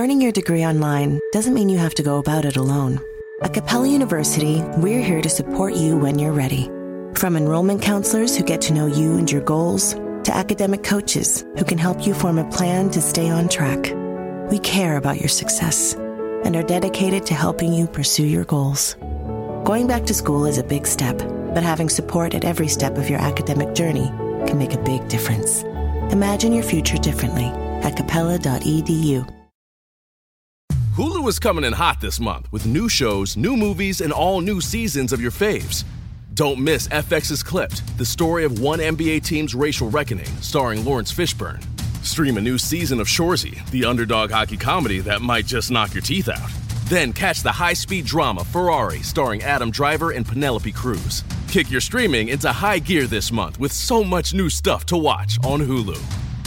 Earning your degree online doesn't mean you have to go about it alone. At Capella University, we're here to support you when you're ready. From enrollment counselors who get to know you and your goals, to academic coaches who can help you form a plan to stay on track. We care about your success and are dedicated to helping you pursue your goals. Going back to school is a big step, but having support at every step of your academic journey can make a big difference. Imagine your future differently at capella.edu. Hulu is coming in hot this month with new shows, new movies, and all new seasons of your faves. Don't miss FX's Clipped, the story of one NBA team's racial reckoning, starring Lawrence Fishburne. Stream a new season of Shoresy, the underdog hockey comedy that might just knock your teeth out. Then catch the high-speed drama Ferrari, starring Adam Driver and Penelope Cruz. Kick your streaming into high gear this month with so much new stuff to watch on Hulu.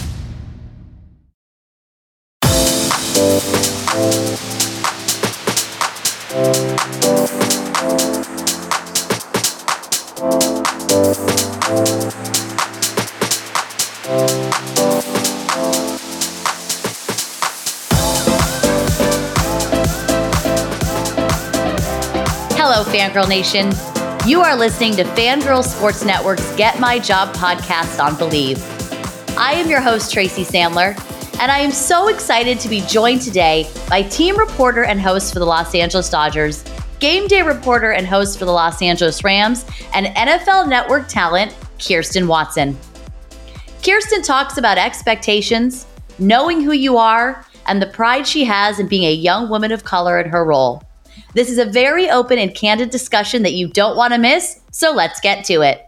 Hello, Fangirl Nation. You are listening to Fangirl Sports Network's Get My Job podcast on Believe. I am your host, Tracy Sandler, and I am so excited to be joined today by team reporter and host for the Los Angeles Dodgers, game day reporter and host for the Los Angeles Rams, and NFL Network talent, Kirsten Watson. Kirsten talks about expectations, knowing who you are, and the pride she has in being a young woman of color in her role. This is a very open and candid discussion that you don't want to miss, so let's get to it.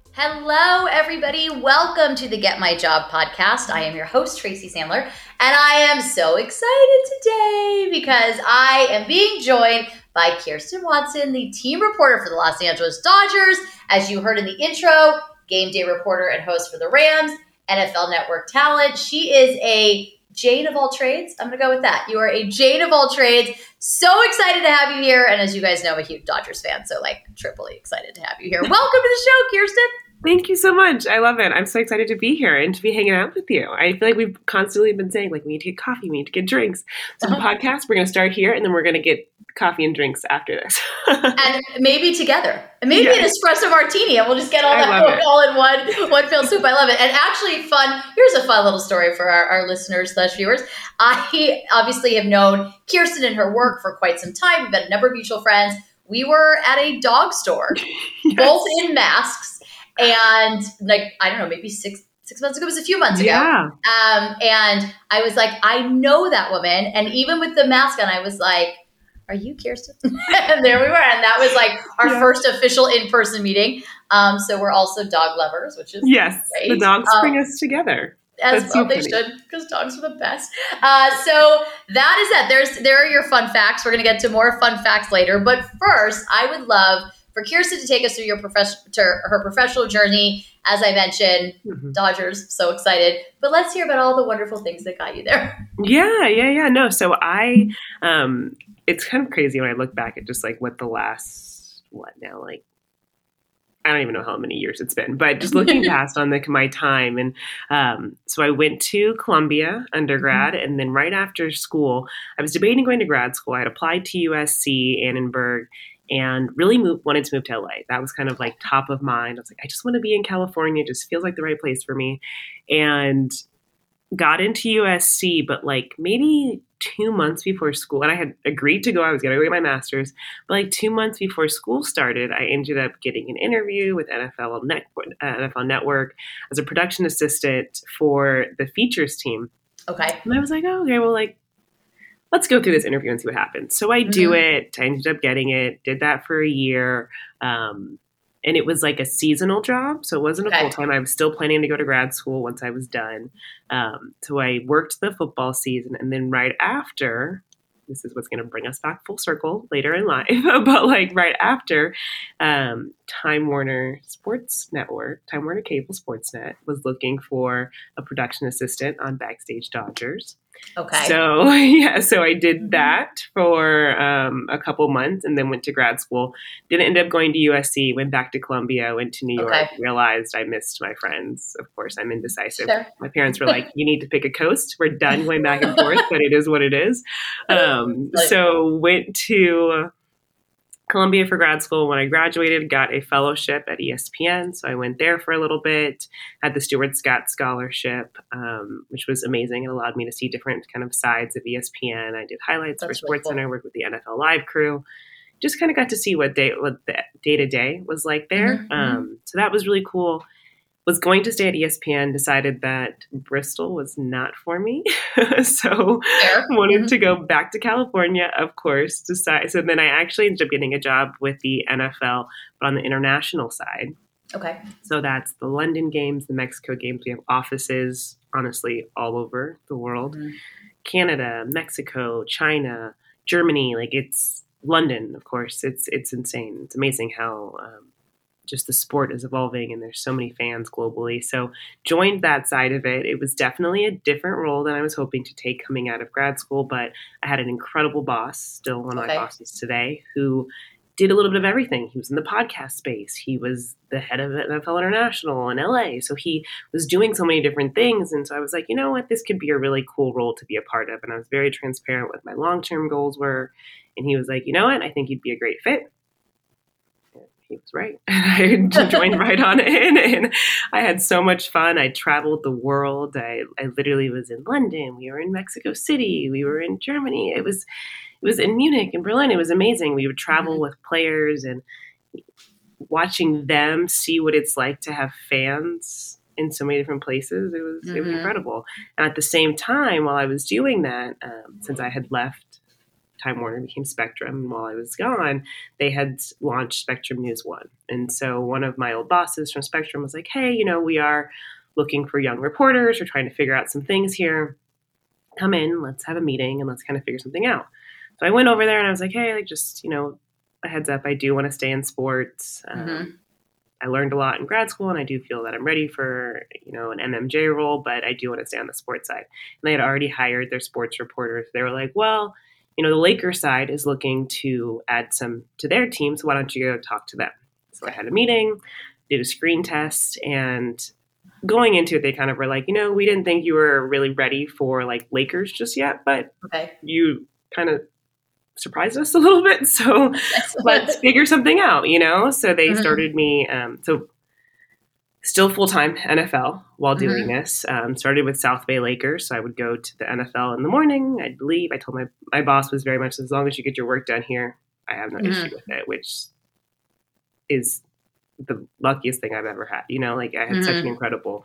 Hello, everybody. Welcome to the Get My Job podcast. I am your host, Tracy Sandler, and I am so excited today because I am being joined by Kirsten Watson, the team reporter for the Los Angeles Dodgers. As you heard in the intro, game day reporter and host for the Rams, NFL Network talent. She is a Jane of all trades. I'm going to go with that. You are a Jane of all trades. So excited to have you here. And as you guys know, I'm a huge Dodgers fan, so triply excited to have you here. Welcome to the show, Kirsten. Thank you so much. I love it. I'm so excited to be here and to be hanging out with you. I feel like we've constantly been saying, we need to get coffee, we need to get drinks. So the podcast, we're going to start here, and then we're going to get coffee and drinks after this. And maybe together. And maybe an espresso martini, and we'll just get all that all in one fell swoop. I love it. And actually here's a fun little story for our listeners/viewers. I obviously have known Kirsten and her work for quite some time. We've had a number of mutual friends. We were at a dog store, both in masks. And I don't know, maybe six months ago, it was a few months ago. Yeah. And I was like, I know that woman. And even with the mask on, I was like, are you Kirsten? And there we were. And that was our first official in-person meeting. So we're also dog lovers, which is great. The dogs bring us together. As That's well they funny. Should, because dogs are the best. So that is that. There are your fun facts. We're going to get to more fun facts later. But first, I would love for Kirsten to take us through her professional journey. As I mentioned, Dodgers, so excited. But let's hear about all the wonderful things that got you there. Yeah. No, so it's kind of crazy when I look back at just what the last, I don't even know how many years it's been, but just looking past on my time. And so I went to Columbia undergrad, and then right after school, I was debating going to grad school. I had applied to USC, Annenberg, and really wanted to move to LA. That was kind of top of mind. I was like, I just want to be in California. It just feels like the right place for me. And got into USC, but maybe 2 months before school, and I had agreed to go, I was going to go get my master's, but 2 months before school started, I ended up getting an interview with NFL Network as a production assistant for the features team. Okay. And I was like, oh, okay, well, let's go through this interview and see what happens. So I do it. I ended up getting it, did that for a year. And it was a seasonal job. So it wasn't a full-time. I was still planning to go to grad school once I was done. So I worked the football season. And then right after, this is what's going to bring us back full circle later in life, but right after, Time Warner Sports Network, Time Warner Cable Sportsnet was looking for a production assistant on Backstage Dodgers. Okay. So I did that for a couple months and then went to grad school. Didn't end up going to USC, went back to Columbia, went to New York, realized I missed my friends. Of course, I'm indecisive. Sure. My parents were like, you need to pick a coast. We're done going back and forth, but it is what it is. So went to Columbia for grad school. When I graduated, got a fellowship at ESPN. So I went there for a little bit, had the Stuart Scott Scholarship, which was amazing. It allowed me to see different kind of sides of ESPN. I did highlights for SportsCenter, worked with the NFL Live crew. Just kind of got to see what the day-to-day was like there. So that was really cool. Was going to stay at ESPN, decided that Bristol was not for me. So wanted to go back to California, of course. So then I actually ended up getting a job with the NFL, but on the international side. Okay. So that's the London games, the Mexico games. We have offices, honestly, all over the world. Canada, Mexico, China, Germany. Like it's London, of course. It's insane. It's amazing how just the sport is evolving and there's so many fans globally. So joined that side of it. It was definitely a different role than I was hoping to take coming out of grad school, but I had an incredible boss, still one of my bosses today, who did a little bit of everything. He was in the podcast space. He was the head of NFL International in LA. So he was doing so many different things. And so I was like, you know what, this could be a really cool role to be a part of. And I was very transparent what my long-term goals were. And he was like, you know what, I think you'd be a great fit. He was right. And I joined right on in, and I had so much fun. I traveled the world. I literally was in London. We were in Mexico City. We were in Germany. It was in Munich and Berlin. It was amazing. We would travel with players and watching them see what it's like to have fans in so many different places. It was incredible. And at the same time, while I was doing that, since I had left Time Warner, became Spectrum. And while I was gone, they had launched Spectrum News One. And so one of my old bosses from Spectrum was like, hey, we are looking for young reporters. We're trying to figure out some things here. Come in, let's have a meeting and let's kind of figure something out. So I went over there and I was like, hey, just, a heads up, I do want to stay in sports. I learned a lot in grad school and I do feel that I'm ready for, an MMJ role, but I do want to stay on the sports side. And they had already hired their sports reporters. They were like, well, the Lakers side is looking to add some to their team, so why don't you go talk to them? So I had a meeting, did a screen test, and going into it, they kind of were like, we didn't think you were really ready for like Lakers just yet, but you kind of surprised us a little bit, so let's figure something out, So they started me, still full-time NFL while doing this. Started with South Bay Lakers. So I would go to the NFL in the morning. I'd leave. I told my boss was very much, as long as you get your work done here, I have no issue with it, which is the luckiest thing I've ever had. I had such an incredible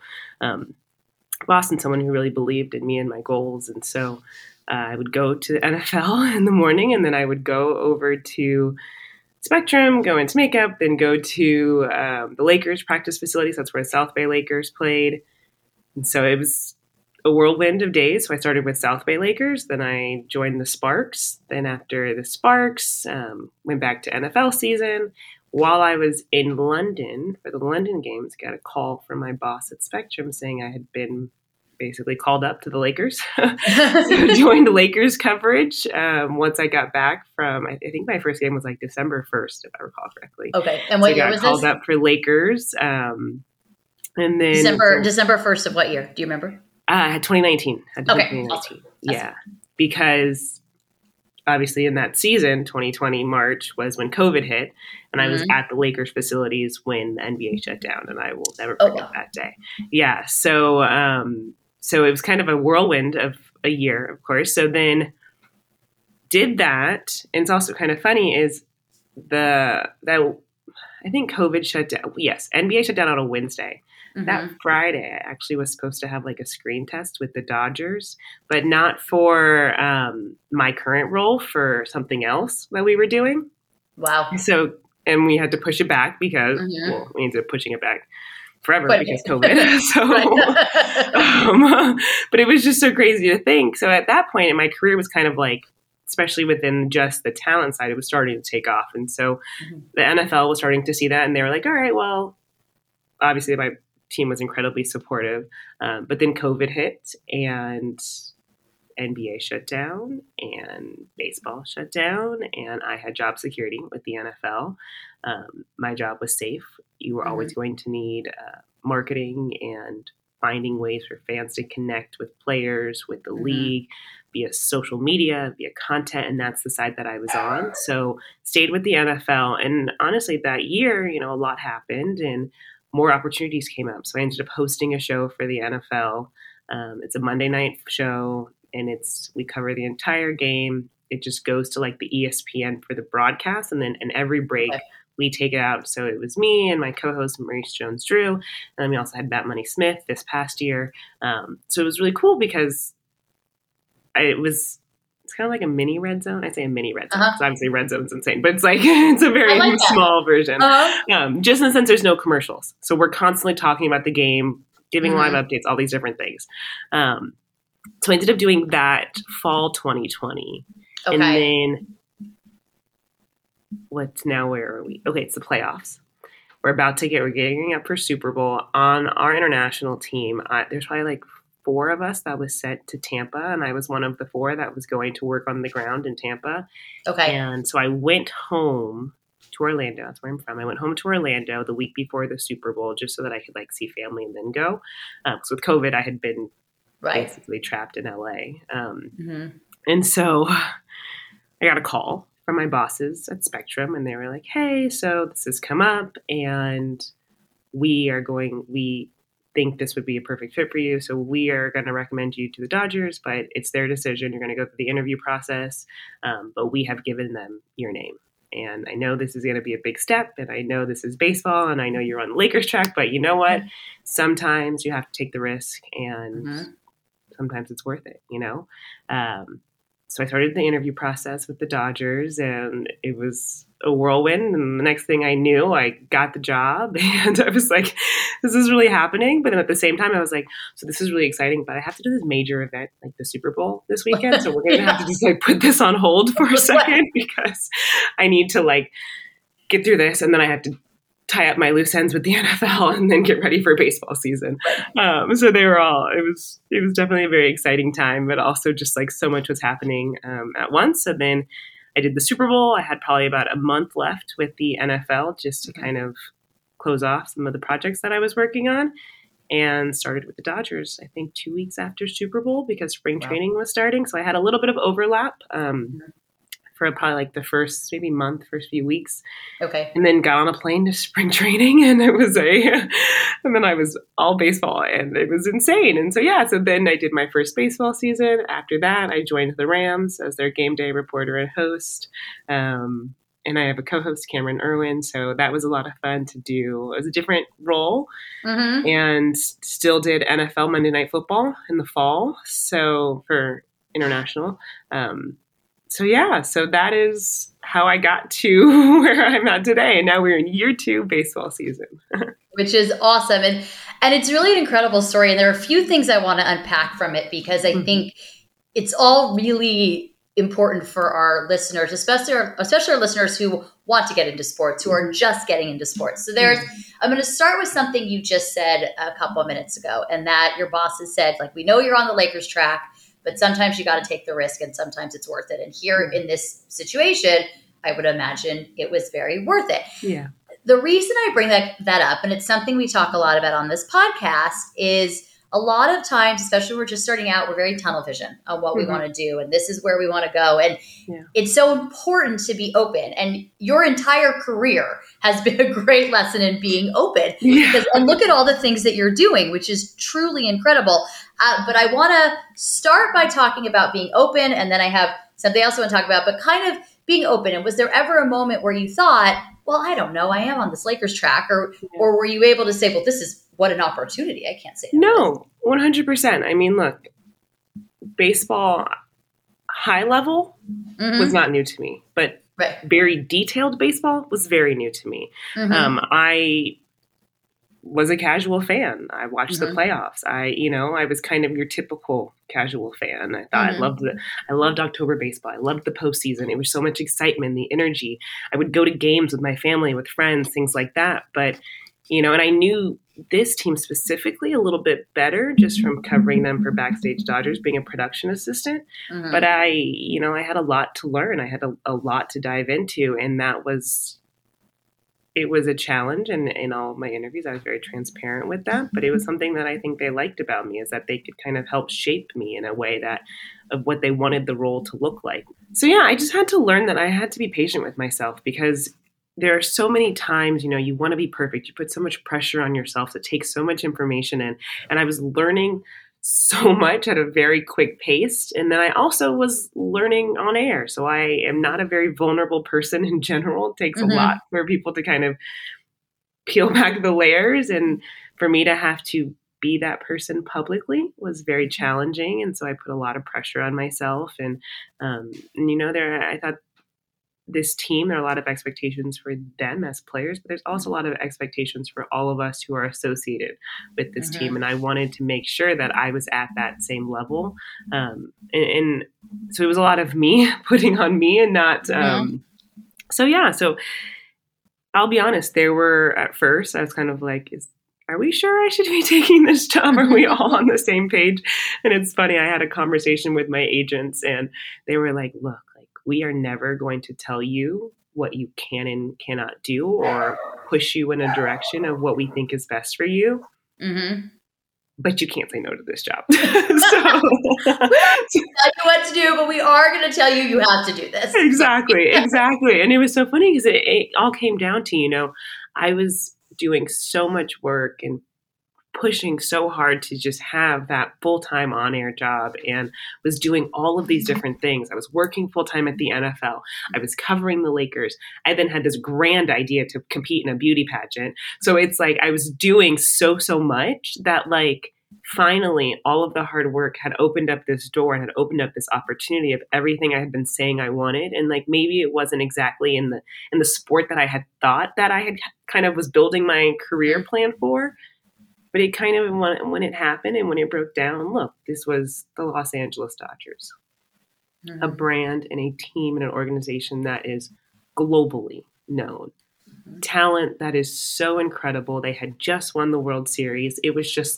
boss and someone who really believed in me and my goals. And so I would go to the NFL in the morning and then I would go over to Spectrum, go into makeup, then go to the Lakers practice facilities. That's where South Bay Lakers played. And so it was a whirlwind of days. So I started with South Bay Lakers. Then I joined the Sparks. Then after the Sparks, went back to NFL season. While I was in London for the London games, got a call from my boss at Spectrum saying I had been basically called up to the Lakers. So joined Lakers coverage once I got back from, I think my first game was like December 1st, if I recall correctly. Okay. And what year was this? I got called up for Lakers. And then December 1st of what year? Do you remember? 2019. Okay. 2019. Awesome. Yeah. Because obviously in that season, 2020, March was when COVID hit. And I was at the Lakers facilities when the NBA shut down. And I will never forget that day. Yeah. So it was kind of a whirlwind of a year, of course. So then did that. And it's also kind of funny is that I think COVID shut down. Yes, NBA shut down on a Wednesday. That Friday, I actually was supposed to have like a screen test with the Dodgers, but not for my current role, for something else that we were doing. Wow. So, and we had to push it back because, well, we ended up pushing it back forever because COVID. So, but it was just so crazy to think. So at that point in my career was kind of like, especially within just the talent side, it was starting to take off. And so the NFL was starting to see that. And they were like, all right, well, obviously my team was incredibly supportive. But then COVID hit and NBA shut down and baseball shut down, and I had job security with the NFL. My job was safe. You were always going to need marketing and finding ways for fans to connect with players, with the league, via social media, via content, and that's the side that I was on. So stayed with the NFL, and honestly, that year, a lot happened, and more opportunities came up. So I ended up hosting a show for the NFL. It's a Monday night show, and we cover the entire game. It just goes to like the ESPN for the broadcast, and then in every break, we take it out. So it was me and my co-host Maurice Jones-Drew, and then we also had Matt Money Smith this past year. So it was really cool because it's kind of like a mini Red Zone. I say a mini Red Zone because obviously Red Zone's insane, but it's like it's a very small version. Just in the sense there's no commercials, so we're constantly talking about the game, giving live updates, all these different things. So I ended up doing that fall 2020, and then where are we? Okay, it's the playoffs. We're getting up for Super Bowl. On our international team, there's probably like 4 of us that was sent to Tampa, and I was one of the 4 that was going to work on the ground in Tampa. Okay. And so I went home to Orlando. That's where I'm from. I went home to Orlando the week before the Super Bowl just so that I could like see family and then go. So with COVID, I had been basically trapped in LA. And so I got a call from my bosses at Spectrum, and they were like, hey, so this has come up, and we think this would be a perfect fit for you. So we are going to recommend you to the Dodgers, but it's their decision. You're going to go through the interview process. But we have given them your name. And I know this is going to be a big step, and I know this is baseball, and I know you're on the Lakers track, but you know what? Sometimes you have to take the risk, and sometimes it's worth it, So I started the interview process with the Dodgers, and it was a whirlwind. And the next thing I knew, I got the job, and I was like, this is really happening. But then at the same time, I was like, so this is really exciting, but I have to do this major event like the Super Bowl this weekend. So we're going to have to just like put this on hold for a second because I need to like get through this. And then I have to tie up my loose ends with the NFL and then get ready for baseball season. So they were it was definitely a very exciting time, but also just like so much was happening at once. And then I did the Super Bowl. I had probably about a month left with the NFL just to kind of close off some of the projects that I was working on, and started with the Dodgers, I think 2 weeks after Super Bowl because spring training was starting. So I had a little bit of overlap. For probably like the first few weeks. Okay. And then got on a plane to spring training, and and then I was all baseball, and it was insane. And so then I did my first baseball season. After that, I joined the Rams as their game day reporter and host. And I have a co-host, Cameron Irwin. So that was a lot of fun to do. It was a different role, and still did NFL Monday Night Football in the fall. So for international, so that is how I got to where I'm at today. And now we're in year 2 baseball season. Which is awesome. And it's really an incredible story. And there are a few things I want to unpack from it because I think it's all really important for our listeners, especially our listeners who want to get into sports, who are just getting into sports. So I'm going to start with something you just said a couple of minutes ago, and that your boss has said, like, we know you're on the Lakers track, but sometimes you got to take the risk and sometimes it's worth it. And here in this situation, I would imagine it was very worth it. Yeah. The reason I bring that up, and it's something we talk a lot about on this podcast, is a lot of times, especially when we're just starting out, we're very tunnel vision on what we want to do. And this is where we want to go. And it's so important to be open. And your entire career has been a great lesson in being open. And look at all the things that you're doing, which is truly incredible. But I want to start by talking about being open. And then I have something else I want to talk about, but kind of being open. And was there ever a moment where you thought, well, I don't know, I am on this Lakers track, or were you able to say, well, this is what an opportunity? I can't say that. No, 100%. I mean, look, baseball high level was not new to me, but very detailed baseball was very new to me. I was a casual fan. I watched the playoffs. I was kind of your typical casual fan. I thought I loved October baseball. I loved the postseason. It was so much excitement, the energy. I would go to games with my family, with friends, things like that. But and I knew this team specifically a little bit better just from covering them for Backstage Dodgers, being a production assistant. Mm-hmm. But I had a lot to learn. I had a lot to dive into, and it was a challenge. And in all of my interviews, I was very transparent with that. But it was something that I think they liked about me, is that they could kind of help shape me in a way of what they wanted the role to look like. So yeah, I just had to learn that I had to be patient with myself, because there are so many times, you want to be perfect. You put so much pressure on yourself to take so much information in. And I was learning so much at a very quick pace. And then I also was learning on air. So I am not a very vulnerable person in general. It takes a lot for people to kind of peel back the layers. And for me to have to be that person publicly was very challenging. And so I put a lot of pressure on myself. And I thought, this team, there are a lot of expectations for them as players, but there's also a lot of expectations for all of us who are associated with this team. And I wanted to make sure that I was at that same level. And so it was a lot of me putting on me and not, So I'll be honest, there were, at first, I was kind of like, are we sure I should be taking this job? Are we all on the same page? And it's funny, I had a conversation with my agents and they were like, look, we are never going to tell you what you can and cannot do or push you in a direction of what we think is best for you. Mm-hmm. But you can't say no to this job. We don't tell you what to do, but we are going to tell you have to do this. Exactly. And it was so funny because it all came down to, I was doing so much work and pushing so hard to just have that full-time on-air job, and was doing all of these different things. I was working full-time at the NFL. I was covering the Lakers. I then had this grand idea to compete in a beauty pageant. So it's like I was doing so much that finally all of the hard work had opened up this door and had opened up this opportunity of everything I had been saying I wanted. And maybe it wasn't exactly in the sport that I had thought that I had kind of was building my career plan for. But it kind of, when it happened and when it broke down, look, this was the Los Angeles Dodgers, a brand and a team and an organization that is globally known. Talent that is so incredible. They had just won the World Series. It was just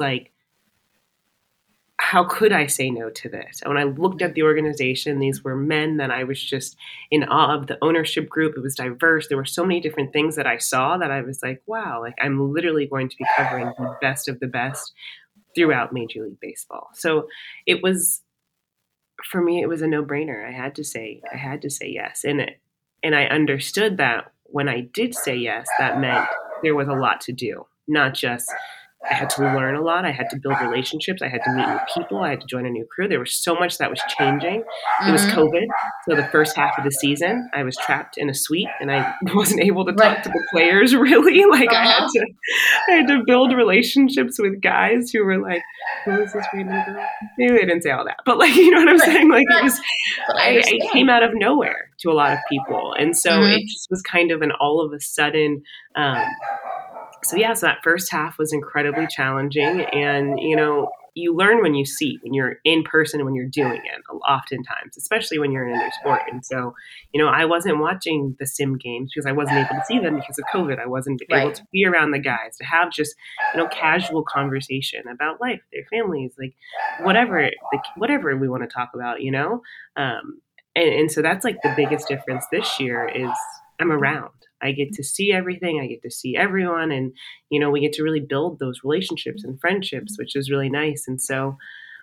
how could I say no to this? And when I looked at the organization, these were men that I was just in awe of. The ownership group, it was diverse. There were so many different things that I saw that I was like, wow, I'm literally going to be covering the best of the best throughout Major League Baseball. So it was, for me, it was a no-brainer. I had to say yes. And I understood that when I did say yes, that meant there was a lot to do, not just I had to learn a lot. I had to build relationships. I had to meet new people. I had to join a new crew. There was so much that was changing. It was COVID. So the first half of the season, I was trapped in a suite and I wasn't able to talk to the players really. I had to build relationships with guys who were like, who is this random girl? Maybe they didn't say all that, but you know what I'm saying? It was, I came out of nowhere to a lot of people. And so it just was kind of an all of a sudden, so that first half was incredibly challenging. And, you learn when you're in person and when you're doing it oftentimes, especially when you're in a new sport. And so, I wasn't watching the sim games because I wasn't able to see them because of COVID. I wasn't able to be around the guys, to have just, casual conversation about life, their families, whatever we want to talk about, and so that's the biggest difference this year is I'm around. I get to see everything. I get to see everyone. And, we get to really build those relationships and friendships, which is really nice. And so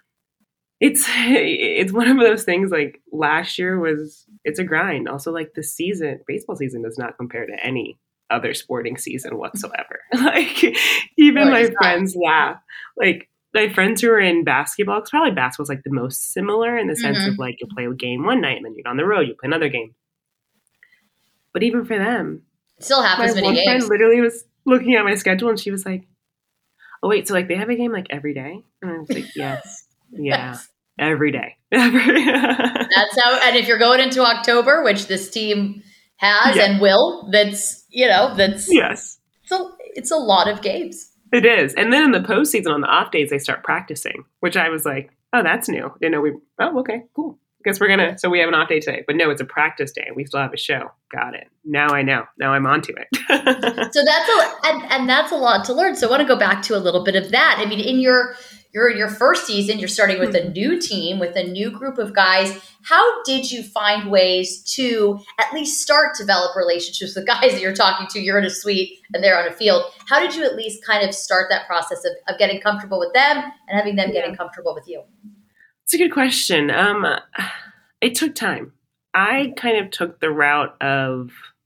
it's one of those things last year it's a grind. Also baseball season does not compare to any other sporting season whatsoever. Even my friends laugh. My friends who are in basketball, because probably basketball's the most similar in the sense of you'll play a game one night and then you're on the road, you play another game. But even for them, it still happens. My one friend literally was looking at my schedule and she was like, "Oh wait, so they have a game every day?" And I was like, "Yes, yeah, every day." That's how. And if you're going into October, which this team has and will, that's yes, it's a lot of games. It is, and then in the postseason on the off days they start practicing, which I was like, "Oh, that's new." Oh, okay, cool. guess so we have an off day today, but no, it's a practice day. We still have a show. Got it. Now I know. Now I'm onto it. So that's a lot to learn. So I want to go back to a little bit of that. I mean, in your first season, you're starting with a new team, with a new group of guys. How did you find ways to at least start to develop relationships with guys that you're talking to? You're in a suite and they're on a field. How did you at least kind of start that process of getting comfortable with them and having them getting comfortable with you? It's a good question. It took time. I kind of took the route of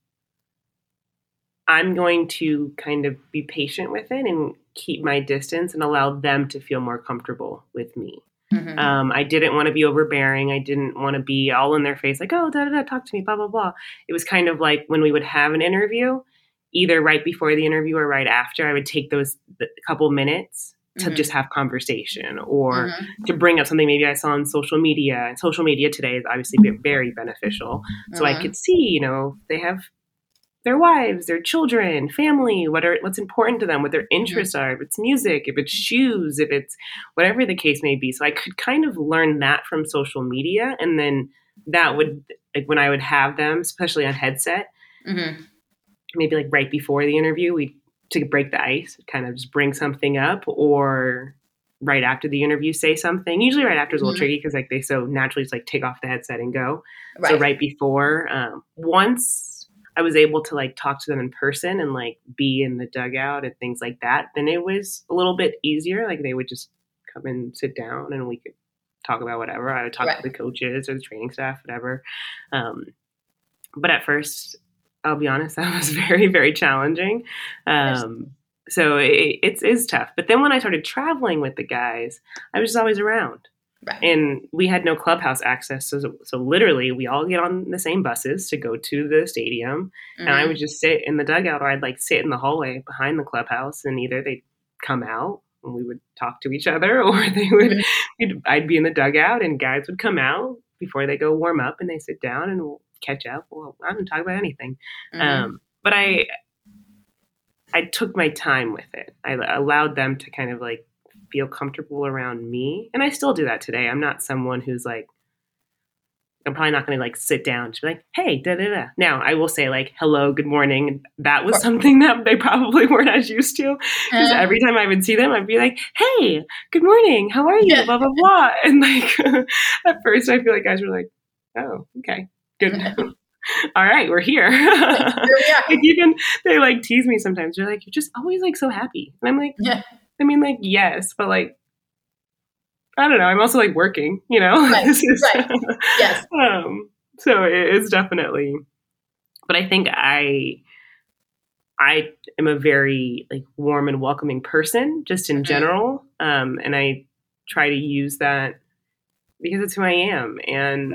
I'm going to kind of be patient with it and keep my distance and allow them to feel more comfortable with me. Mm-hmm. I didn't want to be overbearing. I didn't want to be all in their face, like, oh, talk to me, blah, blah, blah. It was kind of like when we would have an interview, either right before the interview or right after, I would take those couple minutes to just have conversation or to bring up something maybe I saw on social media. And social media today is obviously very beneficial. So I could see, they have their wives, their children, family, what's important to them, what their interests are, if it's music, if it's shoes, if it's whatever the case may be. So I could kind of learn that from social media. And then that would, like when I would have them, especially on headset, maybe like right before the interview, to break the ice, kind of just bring something up, or right after the interview, say something. Usually right after is a little tricky because like they so naturally just like take off the headset and go. Right. So right before, once I was able to like talk to them in person and like be in the dugout and things like that, then it was a little bit easier. Like they would just come and sit down and we could talk about whatever. I would talk to the coaches or the training staff, whatever. But at first, I'll be honest, that was very, very challenging. So it's tough. But then when I started traveling with the guys, I was just always around. Right. And we had no clubhouse access. So literally, we all get on the same buses to go to the stadium. And I would just sit in the dugout, or I'd like sit in the hallway behind the clubhouse. And either they'd come out and we would talk to each other, or I'd be in the dugout and guys would come out before they go warm up and they sit down and we'll catch up. Well, I didn't talk about anything. But I took my time with it. I allowed them to kind of like feel comfortable around me. And I still do that today. I'm not someone who's like, I'm probably not going to like sit down to be like, hey, da-da-da. Now I will say like, hello, good morning. That was something that they probably weren't as used to. Because every time I would see them, I'd be like, hey, good morning. How are you? Yeah. Blah, blah, blah. And like, at first I feel like guys were like, oh, okay. Good. All right, we're here. Like even they like tease me sometimes. They're like, you're just always like so happy. And I'm like, I mean, like, yes, but like, I don't know. I'm also like working, Right. Yes. So it's definitely, but I think I am a very like warm and welcoming person just in general. And I try to use that because it's who I am. And,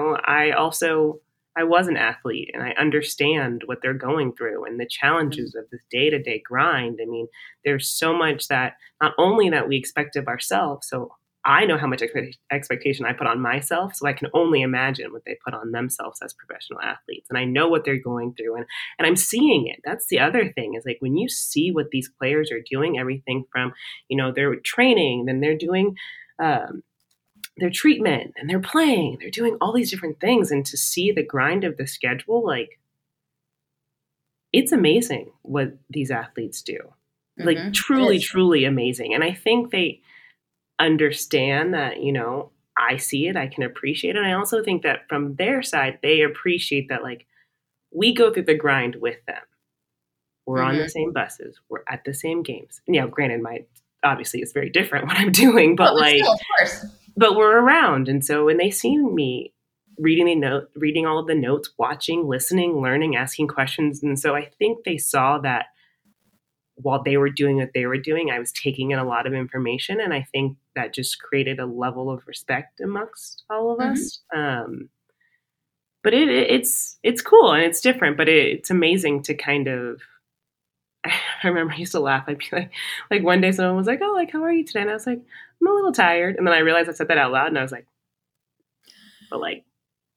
I was an athlete and I understand what they're going through and the challenges of this day-to-day grind. I mean, there's so much that not only that we expect of ourselves. So I know how much expectation I put on myself. So I can only imagine what they put on themselves as professional athletes. And I know what they're going through and I'm seeing it. That's the other thing is like when you see what these players are doing, everything from, their training, then they're doing, their treatment and they're playing, they're doing all these different things. And to see the grind of the schedule, like it's amazing what these athletes do, like truly amazing. And I think they understand that, I see it, I can appreciate it. And I also think that from their side, they appreciate that, like we go through the grind with them. We're on the same buses. We're at the same games. And granted, obviously it's very different what I'm doing, but still, of course. But we're around. And so when they see me reading all of the notes, watching, listening, learning, asking questions. And so I think they saw that while they were doing what they were doing, I was taking in a lot of information. And I think that just created a level of respect amongst all of us. But it's cool and it's different, but it's amazing to kind of, I remember I used to laugh. I'd be like one day someone was like, oh, like, how are you today? And I was like, I'm a little tired. And then I realized I said that out loud and I was like, but like,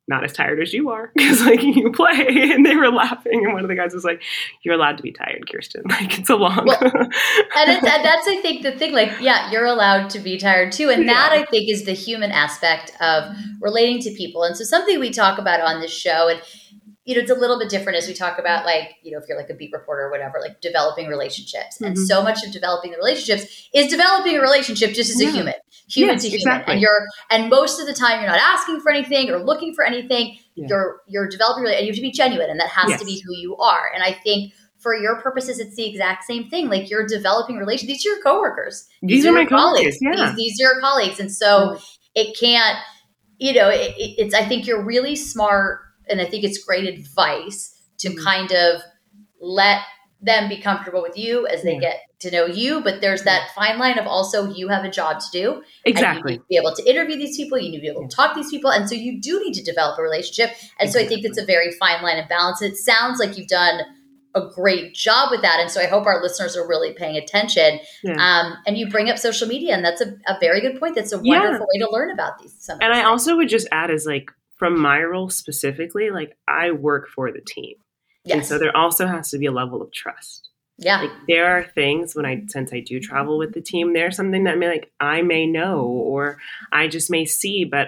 not as tired as you are because like you play. And they were laughing. And one of the guys was like, you're allowed to be tired, Kirsten. Like it's a long. Well, and that's, I think, the thing, like, yeah, you're allowed to be tired too. And that I think is the human aspect of relating to people. And so something we talk about on this show, and, you know, it's a little bit different as we talk about, like, you know, if you're like a beat reporter or whatever, like developing relationships. And so much of developing the relationships is developing a relationship just as a human to human. Exactly. And most of the time you're not asking for anything or looking for anything. You're developing, and you have to be genuine, and that has to be who you are. And I think for your purposes, it's the exact same thing. Like you're developing relations. These are your coworkers. These are my colleagues. These are your colleagues. And so it can't, you know, it's, I think you're really smart. And I think it's great advice to kind of let them be comfortable with you as they get to know you. But there's that fine line of also you have a job to do. Exactly. And you need to be able to interview these people. You need to be able to talk to these people. And so you do need to develop a relationship. And so I think it's a very fine line of balance. It sounds like you've done a great job with that. And so I hope our listeners are really paying attention. And you bring up social media, and that's a very good point. That's a wonderful way to learn about these. And I also would just add is like, from my role specifically, like I work for the team. Yes. And so there also has to be a level of trust. Yeah. Like there are things since I do travel with the team, there's something that I may know, or I just may see, but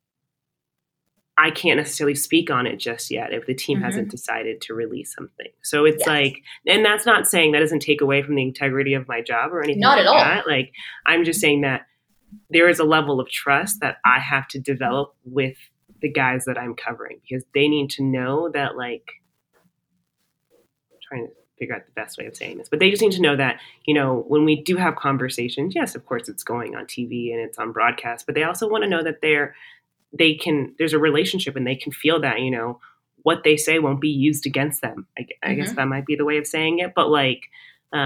I can't necessarily speak on it just yet if the team hasn't decided to release something. So it's like, and that's not saying that doesn't take away from the integrity of my job or anything like that. Like I'm just saying that there is a level of trust that I have to develop with the guys that I'm covering, because they need to know that, like, I'm trying to figure out the best way of saying this, but they just need to know that, you know, when we do have conversations, yes, of course it's going on TV and it's on broadcast, but they also want to know that there's a relationship and they can feel that, you know, what they say won't be used against them. I guess that might be the way of saying it, but like, but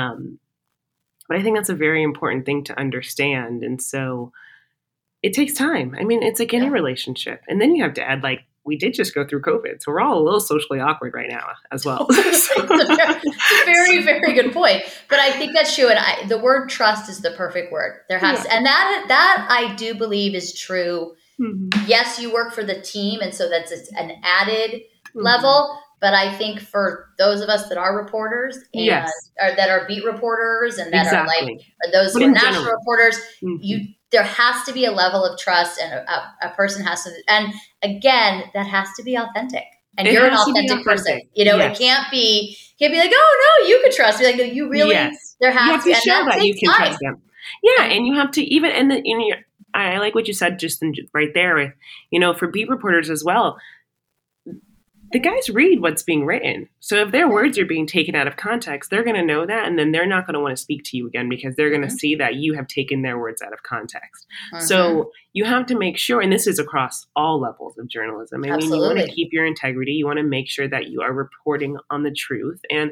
I think that's a very important thing to understand. And so it takes time. I mean, it's like any relationship. And then you have to add, like, we did just go through COVID. So we're all a little socially awkward right now as well. It's a very, very good point. But I think that's true. And the word trust is the perfect word. There has to, and that I do believe is true. Yes, you work for the team. And so that's an added level. But I think for those of us that are reporters and or that are beat reporters and that are like, or those who are national reporters, there has to be a level of trust, and a person has to, and again, that has to be authentic. And you're an authentic person. You know, it can't be like, oh no, you could trust me. Like, no, you really, there has to be, show that you can trust them. Yeah. And you have to even, I like what you said just right there with, you know, for beat reporters as well, the guys read what's being written. So if their words are being taken out of context, they're going to know that. And then they're not going to want to speak to you again because they're going to see that you have taken their words out of context. So you have to make sure, and this is across all levels of journalism. I mean, you want to keep your integrity. You want to make sure that you are reporting on the truth and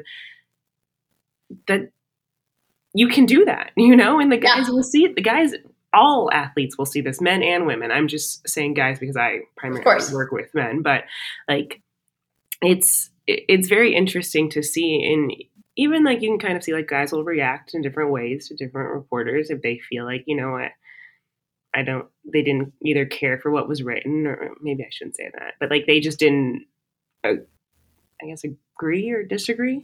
that you can do that, you know, and the guys will see it. The guys, all athletes will see this, men and women. I'm just saying guys because I primarily work with men, but like, it's very interesting to see, and even like you can kind of see like guys will react in different ways to different reporters if they feel like, you know, they didn't either care for what was written, or maybe I shouldn't say that, but like they just didn't, I guess, agree or disagree.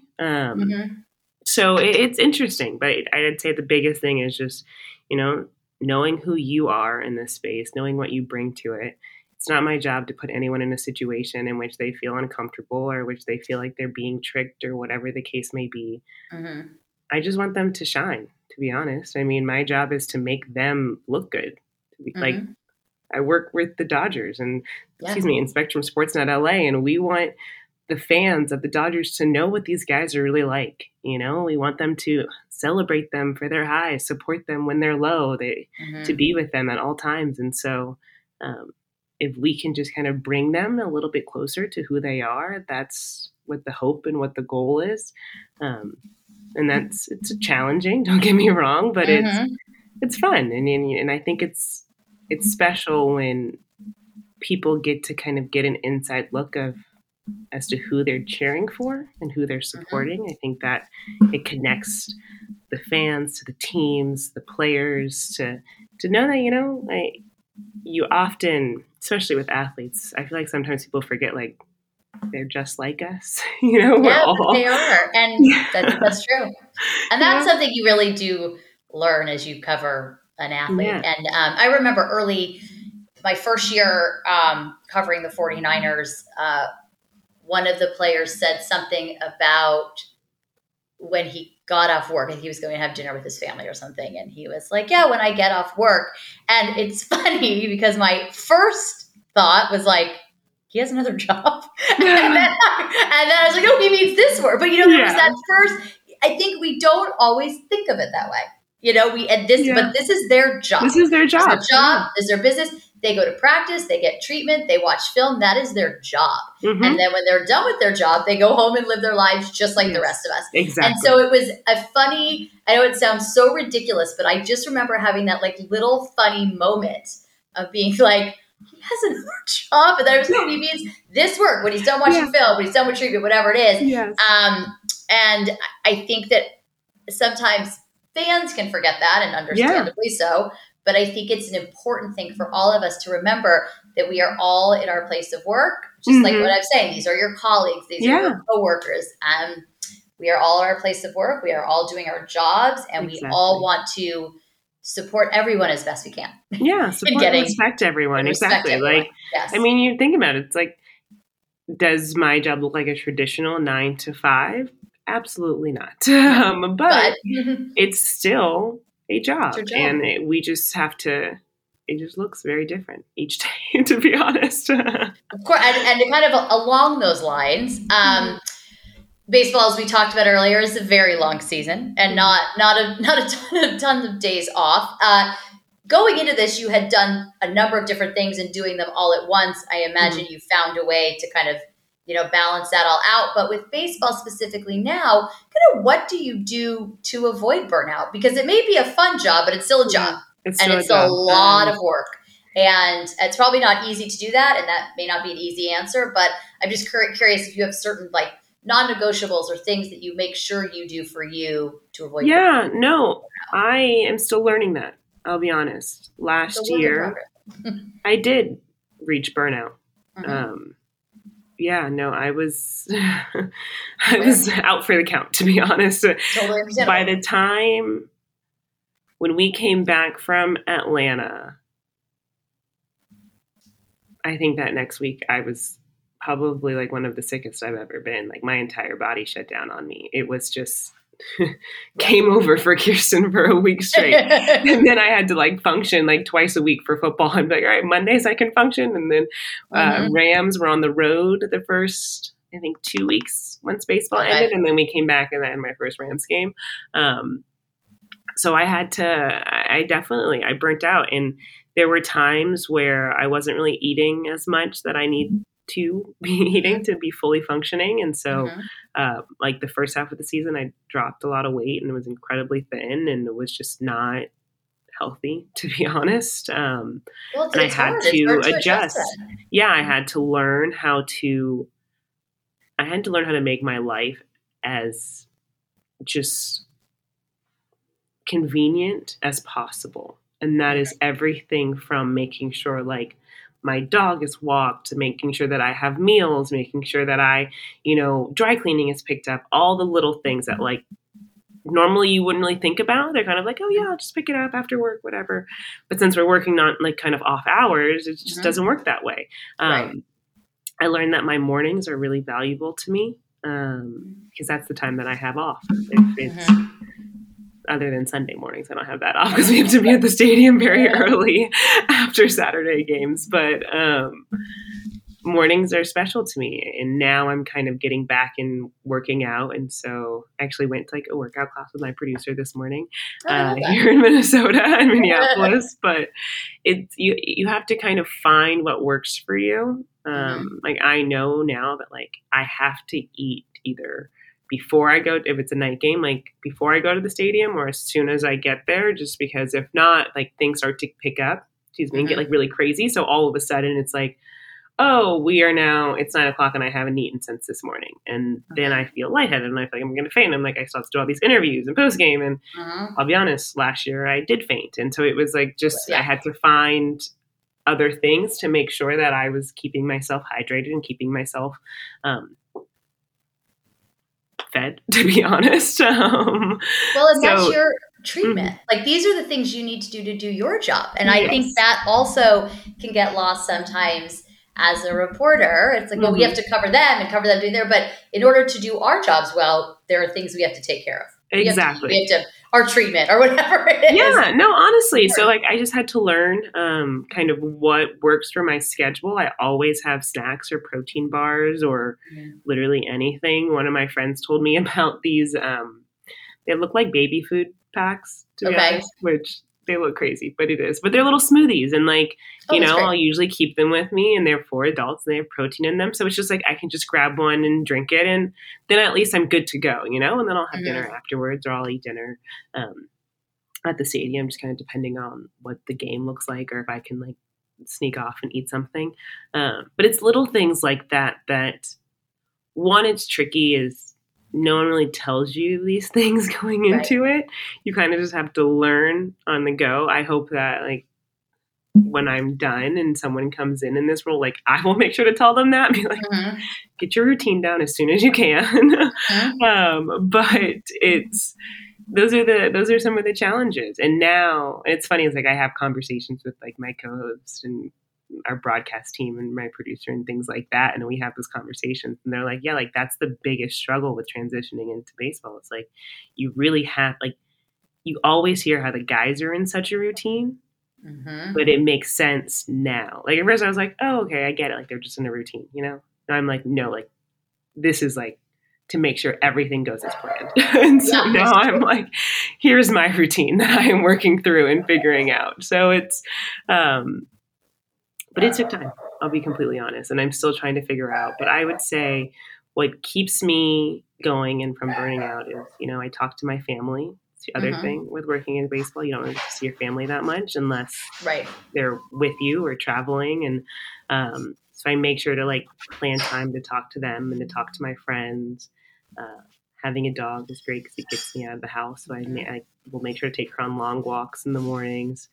So it's interesting, but I'd say the biggest thing is just, you know, knowing who you are in this space, knowing what you bring to it. It's not my job to put anyone in a situation in which they feel uncomfortable or which they feel like they're being tricked or whatever the case may be. I just want them to shine, to be honest. I mean, my job is to make them look good. Like, I work with the Dodgers and, in Spectrum Sportsnet LA, and we want the fans of the Dodgers to know what these guys are really like. You know, we want them to celebrate them for their highs, support them when they're low, to be with them at all times. And so, if we can just kind of bring them a little bit closer to who they are, that's what the hope and what the goal is. And it's challenging, don't get me wrong, but it's fun. And I think it's special when people get to kind of get an inside look as to who they're cheering for and who they're supporting. I think that it connects the fans to the teams, the players, to know that, you know, you often, especially with athletes, I feel like sometimes people forget, like, they're just like us, They are. And that's true. And that's something you really do learn as you cover an athlete. Yeah. And I remember my first year covering the 49ers, one of the players said something about when he got off work and he was going to have dinner with his family or something. And he was like, yeah, when I get off work. And it's funny because my first thought was like, he has another job. and then I was like, oh, he means this work. But, there was that first, I think we don't always think of it that way. But this is their job. This is their job. This is their job. This is their business. They go to practice. They get treatment. They watch film. That is their job. Mm-hmm. And then when they're done with their job, they go home and live their lives just like the rest of us. Exactly. And so it was a funny, I know it sounds so ridiculous, but I just remember having that like little funny moment of being like, he has another job. And then I was like, he means this work when he's done watching film, when he's done with treatment, whatever it is. Yes. And I think that sometimes fans can forget that, and understandably so. But I think it's an important thing for all of us to remember that we are all in our place of work. Just like what I'm saying, these are your colleagues, these are your coworkers. We are all in our place of work. We are all doing our jobs, and we all want to support everyone as best we can. Yeah, support and respect everyone. Exactly. Everyone. Like, I mean, you think about it. It's like, does my job look like a traditional 9 to 5? Absolutely not. But it's still a job. And we just have to, it just looks very different each day, to be honest. Of course. And kind of along those lines, baseball, as we talked about earlier, is a very long season and not a ton of days off. Going into this, you had done a number of different things and doing them all at once. I imagine you found a way to kind of, balance that all out. But with baseball specifically now, kind of what do you do to avoid burnout? Because it may be a fun job, but it's still a job. It's a lot of work. And it's probably not easy to do that. And that may not be an easy answer. But I'm just curious if you have certain like non-negotiables or things that you make sure you do for you to avoid burnout. No, I am still learning that. I'll be honest. Last year, I did reach burnout. I was I was out for the count, to be honest. Totally understandable. By the time when we came back from Atlanta, I think that next week I was probably like one of the sickest I've ever been. Like my entire body shut down on me. It was just game over for Kirsten for a week straight. And then I had to like function like twice a week for football. I'm like, all right, Mondays I can function. And then Rams were on the road the first, I think 2 weeks once baseball ended. And then we came back and I had my first Rams game. So I burnt out. And there were times where I wasn't really eating as much that I need to be eating to be fully functioning. And so like the first half of the season, I dropped a lot of weight and was incredibly thin and it was just not healthy, to be honest. And I had to adjust. I had to learn how to make my life as just convenient as possible. And that is everything from making sure like my dog is walked, to making sure that I have meals, making sure that I, dry cleaning is picked up, all the little things that like normally you wouldn't really think about. They're kind of like, oh yeah, I'll just pick it up after work, whatever. But since we're working on like kind of off hours, it just doesn't work that way. I learned that my mornings are really valuable to me because that's the time that I have off. If it's other than Sunday mornings, I don't have that off because we have to be at the stadium very early after Saturday games. But mornings are special to me. And now I'm kind of getting back and working out. And so I actually went to like a workout class with my producer this morning here in Minnesota and Minneapolis. But you have to kind of find what works for you. Like I know now that like I have to eat either before I go, if it's a night game, like before I go to the stadium or as soon as I get there, just because if not, like things start to pick up, and get like really crazy. So all of a sudden it's like, oh, it's 9 o'clock and I haven't eaten since this morning. And then I feel lightheaded and I feel like I'm going to faint. I'm like, I still have to do all these interviews and post game. And I'll be honest, last year I did faint. And so it was like, I had to find other things to make sure that I was keeping myself hydrated and keeping myself fed, to be honest. That's your treatment. Like, these are the things you need to do your job. And I think that also can get lost sometimes as a reporter. It's like, well, we have to cover them doing their, but in order to do our jobs well, there are things we have to take care of. Exactly. We have to our treatment or whatever it is. Yeah, no, honestly. So like, I just had to learn kind of what works for my schedule. I always have snacks or protein bars or literally anything. One of my friends told me about these, they look like baby food packs, to be honest, which they look crazy, but it is. But they're little smoothies, and like, you know, I'll usually keep them with me, and they're for adults, and they have protein in them. So it's just like, I can just grab one and drink it, and then at least I'm good to go, you know? And then I'll have dinner afterwards, or I'll eat dinner at the stadium, just kind of depending on what the game looks like, or if I can like sneak off and eat something. But it's little things like that, one, it's tricky, is no one really tells you these things going into it. You kind of just have to learn on the go. I hope that like when I'm done and someone comes in this role, like I will make sure to tell them that, be like, get your routine down as soon as you can. But those are some of the challenges. And now it's funny, it's like I have conversations with like my co-host and our broadcast team and my producer and things like that. And we have those conversations, and they're like, yeah, like that's the biggest struggle with transitioning into baseball. It's like, you really have, like, you always hear how the guys are in such a routine, but it makes sense now. Like at first I was like, oh, okay, I get it. Like they're just in a routine, you know? And I'm like, no, like this is like to make sure everything goes as planned. And so now I'm like, here's my routine that I am working through and figuring out. So it's, but it took time, I'll be completely honest. And I'm still trying to figure out. But I would say what keeps me going and from burning out is, you know, I talk to my family. It's the other thing with working in baseball. You don't really see your family that much unless they're with you or traveling. And so I make sure to like plan time to talk to them and to talk to my friends. Having a dog is great because it gets me out of the house. So I will make sure to take her on long walks in the mornings.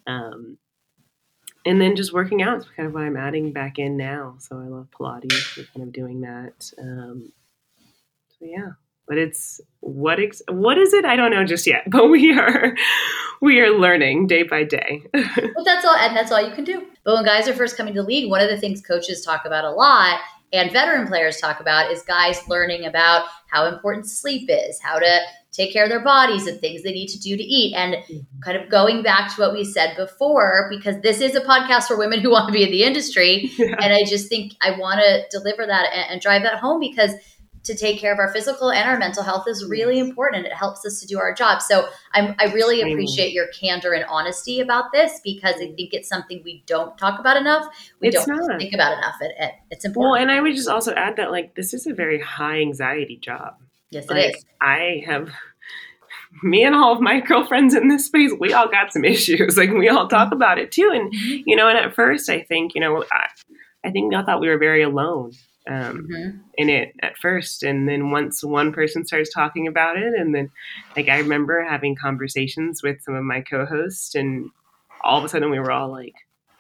And then just working out is kind of what I'm adding back in now. So I love Pilates. We're kind of doing that. So yeah, but it's what is it? I don't know just yet. But we are learning day by day. Well, that's all you can do. But when guys are first coming to the league, one of the things coaches talk about a lot, and veteran players talk about, is guys learning about how important sleep is, how to take care of their bodies and things they need to do to eat. And kind of going back to what we said before, because this is a podcast for women who want to be in the industry. And I just think I want to deliver that and drive that home, because to take care of our physical and our mental health is really important. It helps us to do our job. So I really appreciate your candor and honesty about this, because I think it's something we don't talk about enough. We don't think about enough. It's important. Well, and I would just also add that like, this is a very high anxiety job. Yes, like, it is. I have, me and all of my girlfriends in this space, we all got some issues. Like we all talk about it too. And, you know, and at first I think, you know, I think we all thought we were very alone in it at first. And then once one person starts talking about it, and then like, I remember having conversations with some of my co-hosts, and all of a sudden we were all like,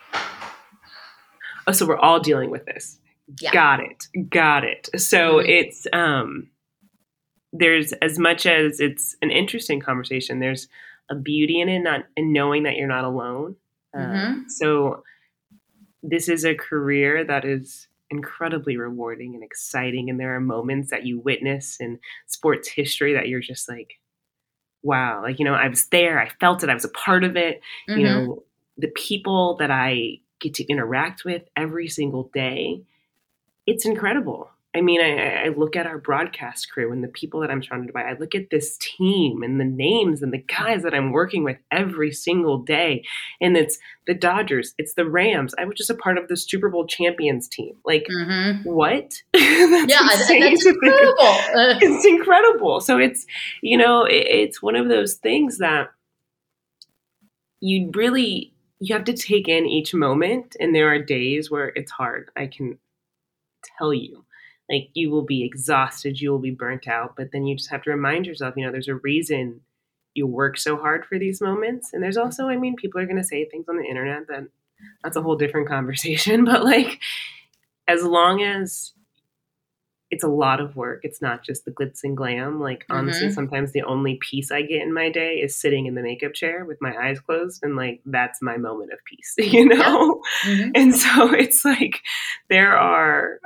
oh, so we're all dealing with this. Yeah. Got it. So it's, there's, as much as it's an interesting conversation, there's a beauty in it, in knowing that you're not alone. So this is a career that is incredibly rewarding and exciting. And there are moments that you witness in sports history that you're just like, wow, like, you know, I was there, I felt it, I was a part of it. You know, the people that I get to interact with every single day, it's incredible. I mean, I look at our broadcast crew and the people that I'm surrounded by. I look at this team and the names and the guys that I'm working with every single day. And it's the Dodgers, it's the Rams. I was just a part of the Super Bowl champions team. Like, what? That's incredible. It's incredible. So it's, you know, it's one of those things that you have to take in each moment. And there are days where it's hard. I can tell you. Like, you will be exhausted, you will be burnt out, but then you just have to remind yourself, you know, there's a reason you work so hard for these moments. And there's also, I mean, people are going to say things on the internet that that's a whole different conversation. But like, as long as it's a lot of work, it's not just the glitz and glam. Like, honestly, sometimes the only peace I get in my day is sitting in the makeup chair with my eyes closed. And like, that's my moment of peace, you know? Yeah. And so it's like, there are,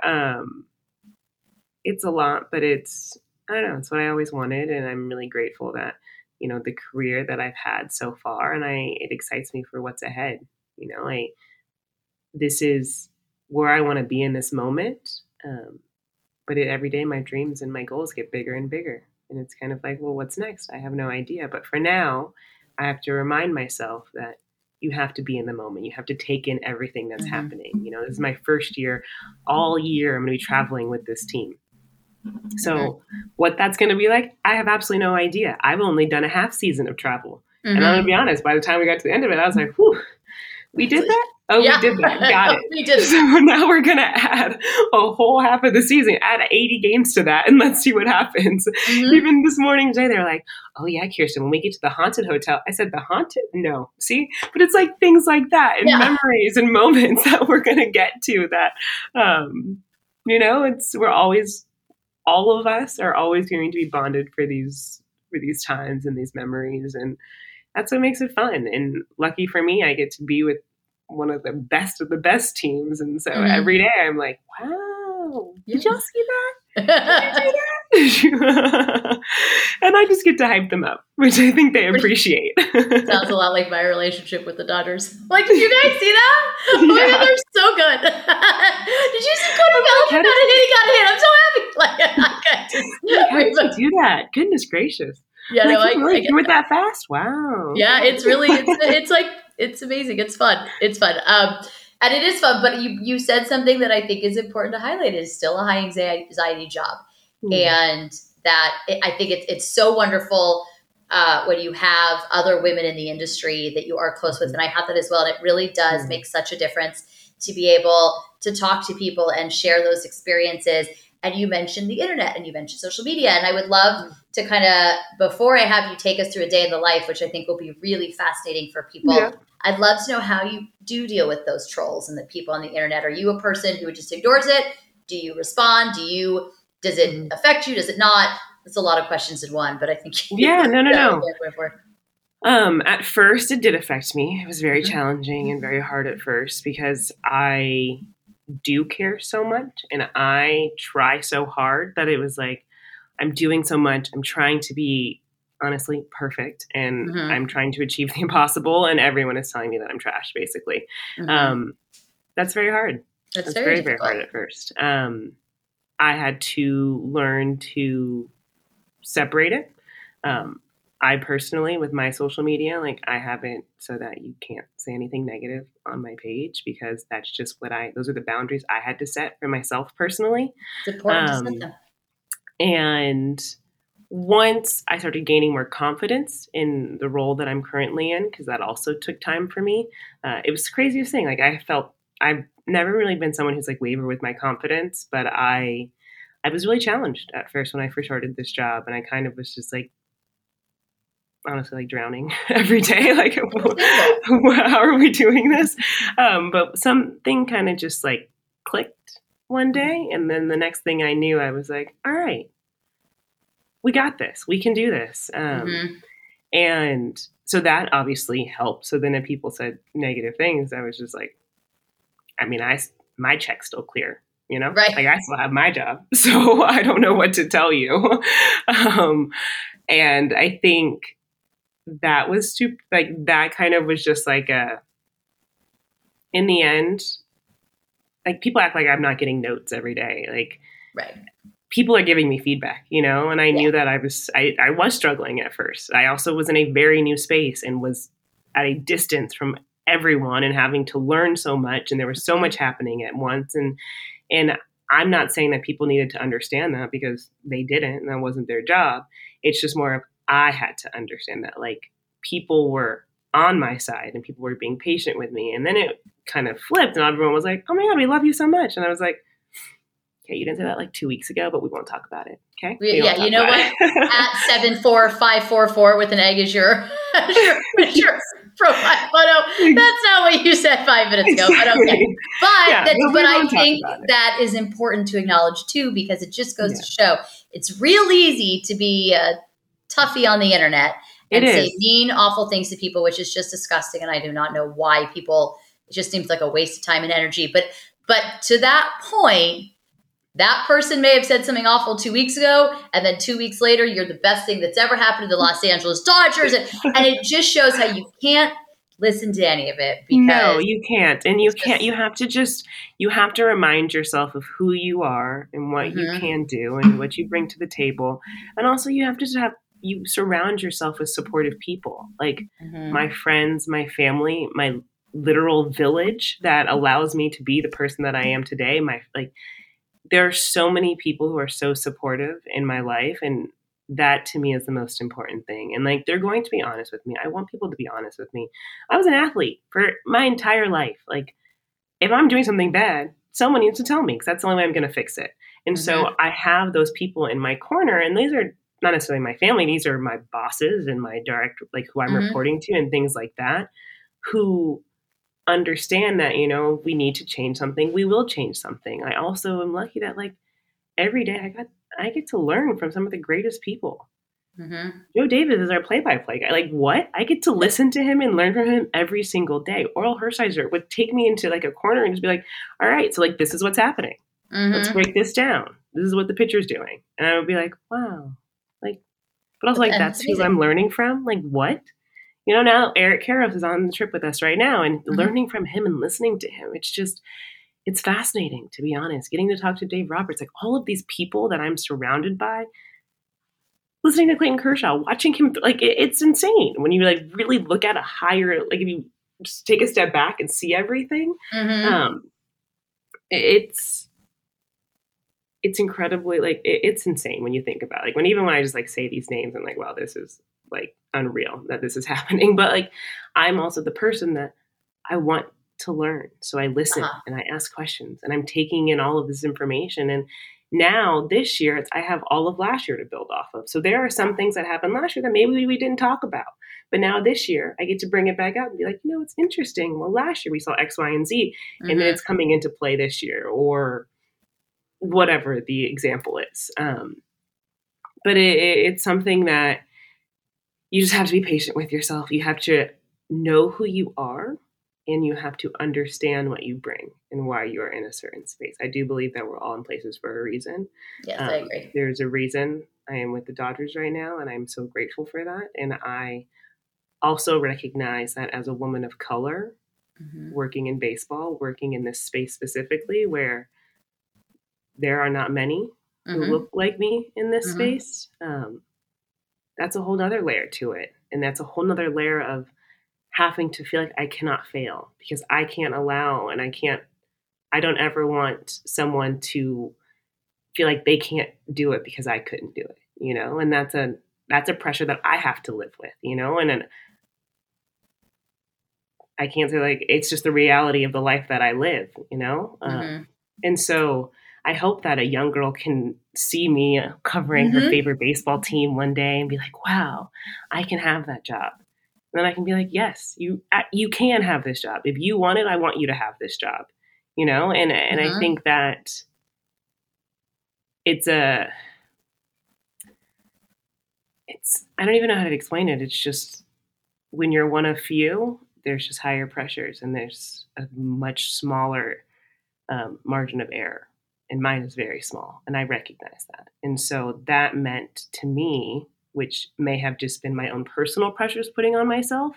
it's a lot, but it's, I don't know, it's what I always wanted. And I'm really grateful that, you know, the career that I've had so far, and it excites me for what's ahead. You know, this is where I want to be in this moment. But every day my dreams and my goals get bigger and bigger. And it's kind of like, well, what's next? I have no idea. But for now, I have to remind myself that you have to be in the moment. You have to take in everything that's happening. You know, this is my first year. All year, I'm going to be traveling with this team. So what that's going to be like, I have absolutely no idea. I've only done a half season of travel. And I'm going to be honest, by the time we got to the end of it, I was like, whew, we did that? Oh, yeah. We did that. Got it. We did. So now we're going to add a whole half of the season, add 80 games to that, and let's see what happens. Even this morning, Jay, they're like, oh, yeah, Kirsten, when we get to the haunted hotel, I said, the haunted? No. See? But it's like things like that and memories and moments that we're going to get to that, you know, all of us are always going to be bonded for these times and these memories. And that's what makes it fun. And lucky for me, I get to be with one of the best teams. And so every day I'm like, wow, did y'all see that? Did you see that? And I just get to hype them up, which I think they appreciate. Sounds a lot like my relationship with the Dodgers. Like, did you guys see that? Oh my God, they're so good. Did you see Cody Bellinger got a hit? He got a hit. I'm so happy. Like, how did you do that? Goodness gracious. Yeah, like, no, I do it that fast. Wow. Yeah, it's really, it's like, it's amazing. It's fun. It's fun. And it is fun, but you said something that I think is important to highlight. It is still a high anxiety job. And that I think it's so wonderful when you have other women in the industry that you are close with. And I have that as well. And it really does make such a difference to be able to talk to people and share those experiences. And you mentioned the internet and you mentioned social media. And I would love to kind of, before I have you take us through a day in the life, which I think will be really fascinating for people, I'd love to know how you do deal with those trolls and the people on the internet. Are you a person who just ignores it? Do you respond? Does it affect you? Does it not? It's a lot of questions in one, but I think no. At first it did affect me. It was very challenging and very hard at first because I do care so much and I try so hard that it was like, I'm doing so much. I'm trying to be honestly perfect and I'm trying to achieve the impossible and everyone is telling me that I'm trash basically. That's very hard. That's very, very hard at first. I had to learn to separate it. I personally, with my social media, like I haven't so that you can't say anything negative on my page because that's just those are the boundaries I had to set for myself personally. It's important to set them. And once I started gaining more confidence in the role that I'm currently in, because that also took time for me, it was the craziest thing. Like I've never really been someone who's like wavered with my confidence, but I was really challenged at first when I first started this job. And I kind of was just like, honestly, like drowning every day. Like, how are we doing this? But something kind of just like clicked one day. And then the next thing I knew, I was like, all right, we got this. We can do this. And so that obviously helped. So then if people said negative things, I was just like, I mean, my check's still clear, you know, right. Like I still have my job, so I don't know what to tell you. And I think that was like, that kind of was just like in the end, like people act like I'm not getting notes every day. Like, right. People are giving me feedback, you know, and I knew that I was struggling at first. I also was in a very new space and was at a distance from everyone and having to learn so much. And there was so much happening at once. And I'm not saying that people needed to understand that because they didn't, and that wasn't their job. It's just more of, I had to understand that like people were on my side and people were being patient with me. And then it kind of flipped and everyone was like, oh my God, we love you so much. And I was like, okay, you didn't say that like 2 weeks ago, but we won't talk about it. Okay. Yeah. You know what? At 74544 with an egg is your profile photo. That's not what you said 5 minutes ago, but okay. But I think that is important to acknowledge too, because it just goes to show it's real easy to be a toughie on the internet and say mean, awful things to people, which is just disgusting. And I do not know why people, it just seems like a waste of time and energy. But to that point, that person may have said something awful 2 weeks ago, and then 2 weeks later, you're the best thing that's ever happened to the Los Angeles Dodgers. And it just shows how you can't listen to any of it. No, you can't. And you have to remind yourself of who you are and what you can do and what you bring to the table. And also you surround yourself with supportive people, like my friends, my family, my literal village that allows me to be the person that I am today. There are so many people who are so supportive in my life, and that to me is the most important thing. And they're going to be honest with me. I want people to be honest with me. I was an athlete for my entire life. If I'm doing something bad, someone needs to tell me, because that's the only way I'm going to fix it. And so I have those people in my corner, and these are not necessarily my family. These are my bosses and my direct, who I'm reporting to and things like that, who understand that, we need to change something. We will change something. I also am lucky that every day I get to learn from some of the greatest people. Joe Davis is our play-by-play guy. What? I get to listen to him and learn from him every single day. Oral Hershiser would take me into a corner and just be like, all right, so this is what's happening. Let's break this down. This is what the pitcher's doing. And I would be like, wow. But also that's who I'm learning from. What? Now Eric Karros is on the trip with us right now, and learning from him and listening to him. It's fascinating, to be honest. Getting to talk to Dave Roberts, all of these people that I'm surrounded by, listening to Clayton Kershaw, watching him, it's insane when you really look at a higher, if you just take a step back and see everything. It's incredibly it's insane when you think about when I just say these names and wow, this is unreal that this is happening. But I'm also the person that I want to learn. So I listen and I ask questions, and I'm taking in all of this information. And now this year, I have all of last year to build off of. So there are some things that happened last year that maybe we didn't talk about. But now this year, I get to bring it back up and be it's interesting. Well, last year we saw X, Y, and Z, and then it's coming into play this year, or whatever the example is. But it's something that you just have to be patient with yourself. You have to know who you are, and you have to understand what you bring and why you are in a certain space. I do believe that we're all in places for a reason. Yes, I agree. There's a reason I am with the Dodgers right now, and I'm so grateful for that. And I also recognize that as a woman of color, working in baseball, working in this space specifically, where there are not many who look like me in this space, that's a whole nother layer to it. And that's a whole nother layer of having to feel like I cannot fail, because I can't allow, and I don't ever want someone to feel like they can't do it because I couldn't do it, and that's a pressure that I have to live with, and then I can't say it's just the reality of the life that I live, and so I hope that a young girl can see me covering her favorite baseball team one day and be like, wow, I can have that job. And then I can be like, yes, you can have this job. If you want it, I want you to have this job, and I think that I don't even know how to explain it. It's just when you're one of few, there's just higher pressures, and there's a much smaller margin of error. And mine is very small, and I recognize that. And so that meant to me, which may have just been my own personal pressures putting on myself,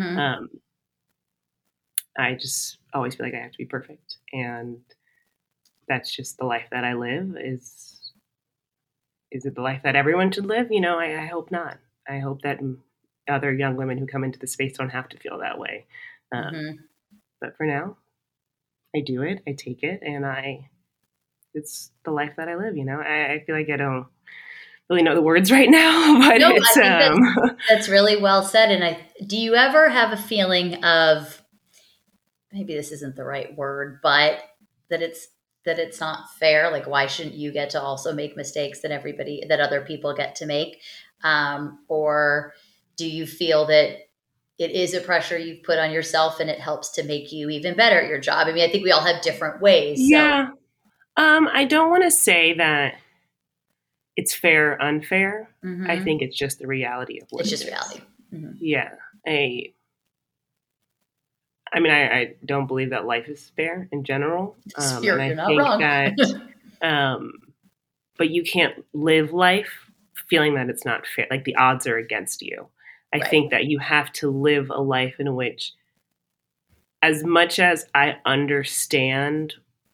I just always feel like I have to be perfect. And that's just the life that I live. Is it the life that everyone should live? I hope not. I hope that other young women who come into the space don't have to feel that way. But for now, I do it, I take it, and it's the life that I live, I feel like I don't really know the words right now, but no, it's, I think that's really well said. And do you ever have a feeling of, maybe this isn't the right word, but that it's not fair? Why shouldn't you get to also make mistakes that other people get to make? Or do you feel that it is a pressure you've put on yourself and it helps to make you even better at your job. I mean, I think we all have different ways. Yeah. I don't want to say that it's fair or unfair. Mm-hmm. I think it's just the reality of what it's just reality. Mm-hmm. Yeah. I mean, I don't believe that life is fair in general. You're not wrong. That, but you can't live life feeling that it's not fair. Like the odds are against you. I think that you have to live a life in which, as much as I understand,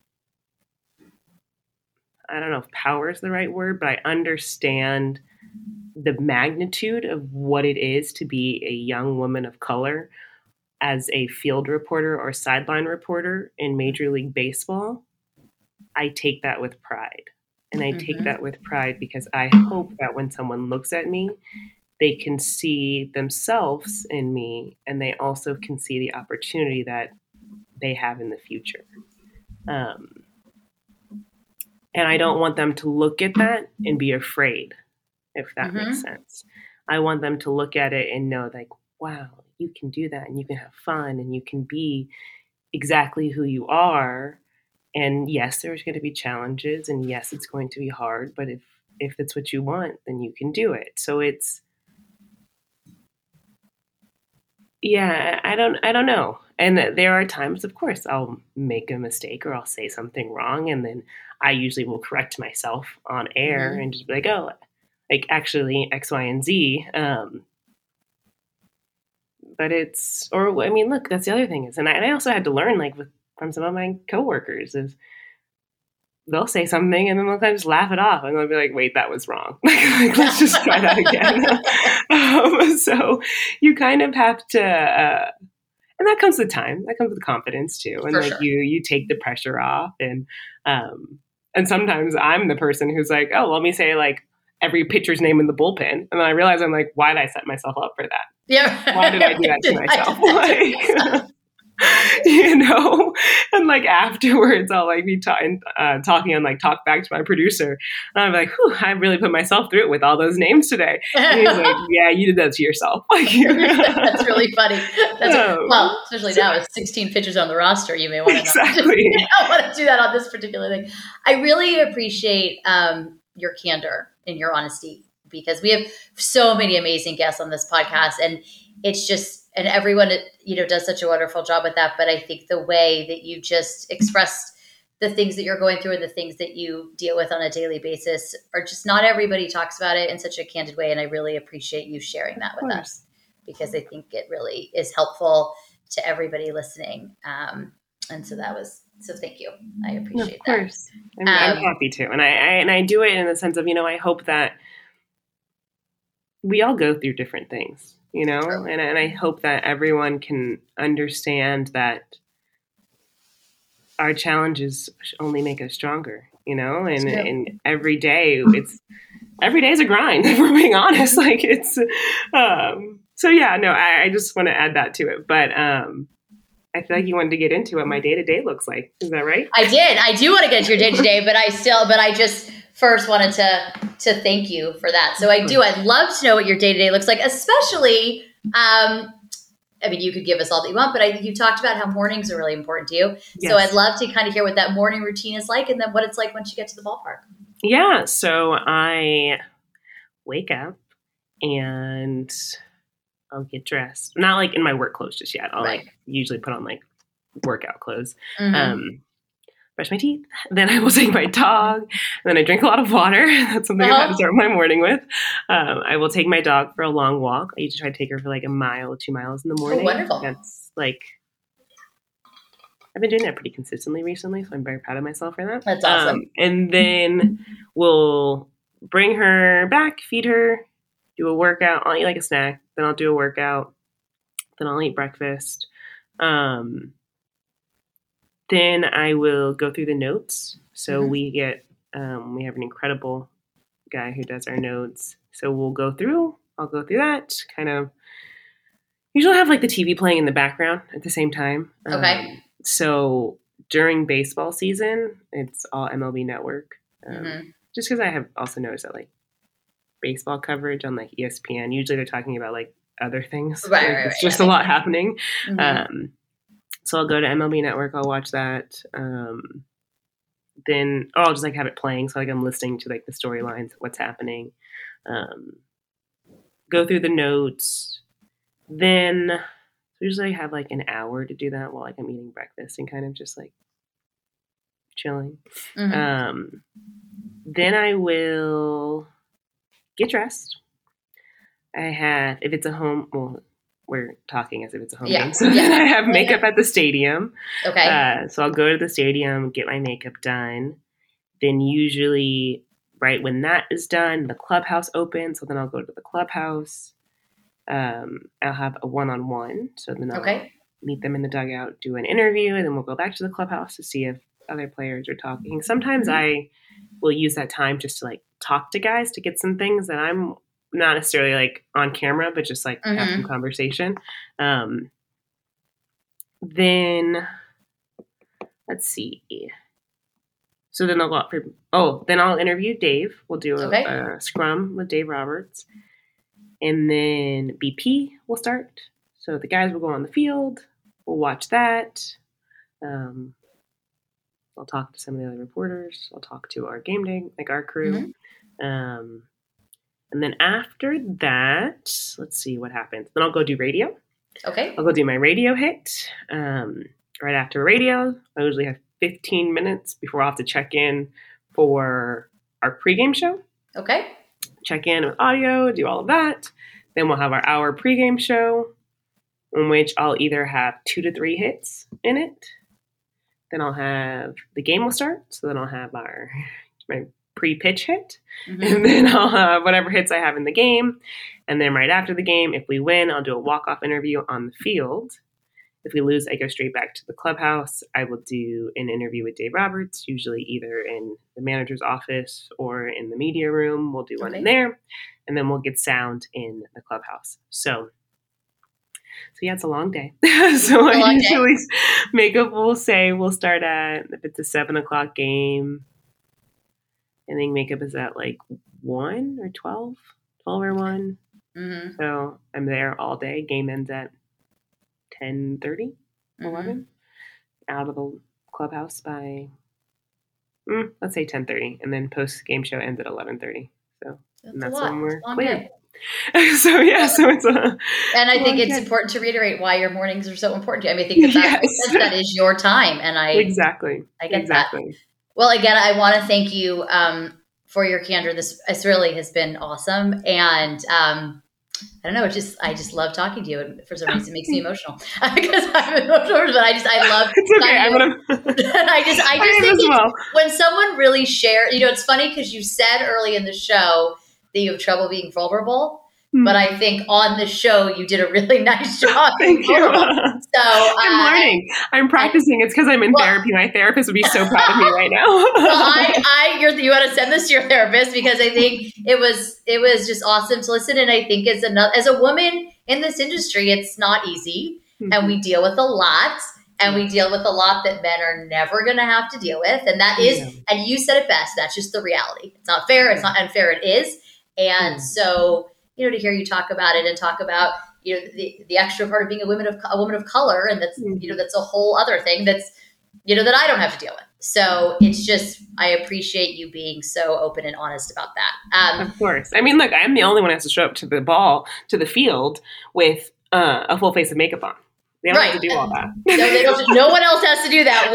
I don't know if power is the right word, but I understand the magnitude of what it is to be a young woman of color as a field reporter or sideline reporter in Major League Baseball. I take that with pride. And I take that with pride because I hope that when someone looks at me, they can see themselves in me, and they also can see the opportunity that they have in the future. And I don't want them to look at that and be afraid, if that makes sense. I want them to look at it and know, like, wow, you can do that, and you can have fun, and you can be exactly who you are. And yes, there's going to be challenges, and yes, it's going to be hard, but if it's what you want, then you can do it. So it's, yeah, I don't know. And there are times, of course, I'll make a mistake or I'll say something wrong. And then I usually will correct myself on air and just be like, oh, like actually X, Y, and Z. But it's, or I mean, look, that's the other thing is, and I also had to learn like from some of my coworkers is they'll say something and then they'll kind of just laugh it off and they'll be like, wait, that was wrong. Like, let's just try that again. So you kind of have to, and that comes with time. That comes with confidence too. And like you take the pressure off and sometimes I'm the person who's like, oh, let me say like every pitcher's name in the bullpen. And then I realize I'm like, why did I set myself up for that? Yeah. Why did I do that to myself? Like, you know, and like afterwards I'll like be talking and like talk back to my producer and I'm like, whew, I really put myself through it with all those names today. And he's like, yeah, you did that to yourself. That's really funny. Well, especially now with 16 pitchers on the roster, you may want to exactly. I want to do that on this particular thing. I really appreciate your candor and your honesty because we have so many amazing guests on this podcast and it's just, and everyone, you know, does such a wonderful job with that. But I think the way that you just expressed the things that you're going through and the things that you deal with on a daily basis are just not everybody talks about it in such a candid way. And I really appreciate you sharing that with us because I think it really is helpful to everybody listening. And so thank you. I appreciate that. Of course. I'm happy to. And I do it in the sense of, you know, I hope that we all go through different things. You know, and I hope that everyone can understand that our challenges only make us stronger, you know, and every day is a grind, if we're being honest. Like it's, so yeah, no, I just want to add that to it. But I feel like you wanted to get into what my day-to-day looks like. Is that right? I did. I do want to get into your day-to-day, but I just first wanted to thank you for that. So I'd love to know what your day-to-day looks like, especially, I mean, you could give us all that you want, but you talked about how mornings are really important to you. Yes. So I'd love to kind of hear what that morning routine is like and then what it's like once you get to the ballpark. Yeah. So I wake up and I'll get dressed. Not like in my work clothes just yet. I'll like usually put on like workout clothes. Brush my teeth. Then I will take my dog. And then I drink a lot of water. That's something I have to start my morning with. I will take my dog for a long walk. I usually try to take her for like 1 mile, 2 miles in the morning. Oh, wonderful. That's like, I've been doing that pretty consistently recently, so I'm very proud of myself for that. That's awesome. And then we'll bring her back, feed her, do a workout. I'll eat like a snack. Then I'll do a workout. Then I'll eat breakfast. Then I will go through the notes. So we have an incredible guy who does our notes. So I'll go through that, kind of usually have like the TV playing in the background at the same time. Okay. So during baseball season, it's all MLB Network. Just because I have also noticed that like baseball coverage on like ESPN, usually they're talking about like other things. Right. It's just a lot happening. Mm-hmm. So I'll go to MLB Network. I'll watch that. Then I'll just like have it playing. So like I'm listening to like the storylines, what's happening. Go through the notes. Then usually I have like an hour to do that while like I'm eating breakfast and kind of just like chilling. Mm-hmm. Then I will get dressed. If it's a home, well, we're talking as if it's a home game. So then I have makeup at the stadium. Okay. So I'll go to the stadium, get my makeup done. Then usually right when that is done, the clubhouse opens. So then I'll go to the clubhouse. I'll have a one-on-one. So then I'll meet them in the dugout, do an interview, and then we'll go back to the clubhouse to see if other players are talking. Sometimes I will use that time just to like talk to guys to get some things that I'm not necessarily like on camera, but just like have some conversation. Then let's see. So then I'll go out then I'll interview Dave. We'll do a scrum with Dave Roberts. And then BP will start. So the guys will go on the field. We'll watch that. I'll talk to some of the other reporters. I'll talk to our game day, like our crew. And then after that, let's see what happens. Then I'll go do radio. Okay. I'll go do my radio hit. Right after radio, I usually have 15 minutes before I'll have to check in for our pregame show. Okay. Check in with audio, do all of that. Then we'll have our hour pregame show in which I'll either have 2 to 3 hits in it. Then I'll have the game will start. So then I'll have my pre-pitch hit. And then I'll have whatever hits I have in the game. And then right after the game, if we win, I'll do a walk-off interview on the field. If we lose, I go straight back to the clubhouse. I will do an interview with Dave Roberts, usually either in the manager's office or in the media room. We'll do one in there. And then we'll get sound in the clubhouse. So yeah, it's a long day. So I usually makeup will say we'll start at, if it's a 7:00 game, I think makeup is at like 1 or 12 or 1. So I'm there all day. Game ends at 10:30, 11. Out of the clubhouse by, let's say 10:30. And then post-game show ends at 11:30. So that's when we're clear. So it's a. And I think it's important to reiterate why your mornings are so important to you. I mean, I think that is your time, and I get that. Well, again, I want to thank you for your candor. This really has been awesome, and I don't know. I just love talking to you, and for some reason, it makes me emotional because I'm emotional. But I love. It's okay. I just think when someone really shares, it's funny because you said early in the show that you have trouble being vulnerable. But I think on the show, you did a really nice job. Thank you. So I'm learning. I'm practicing. It's because I'm in therapy. My therapist would be so proud of me right now. You want to send this to your therapist because I think it was just awesome to listen. And I think as a woman in this industry, it's not easy, and we deal with a lot. And we deal with a lot that men are never going to have to deal with. And that is, and you said it best, that's just the reality. It's not fair. It's not unfair. It is. And so, to hear you talk about it and talk about, the extra part of being a woman of color. And that's, that's a whole other thing that's, that I don't have to deal with. So it's just, I appreciate you being so open and honest about that. Of course. I mean, look, I'm the only one who has to show up to the field with a full face of makeup on. They don't have to do all that. No one else has to do that.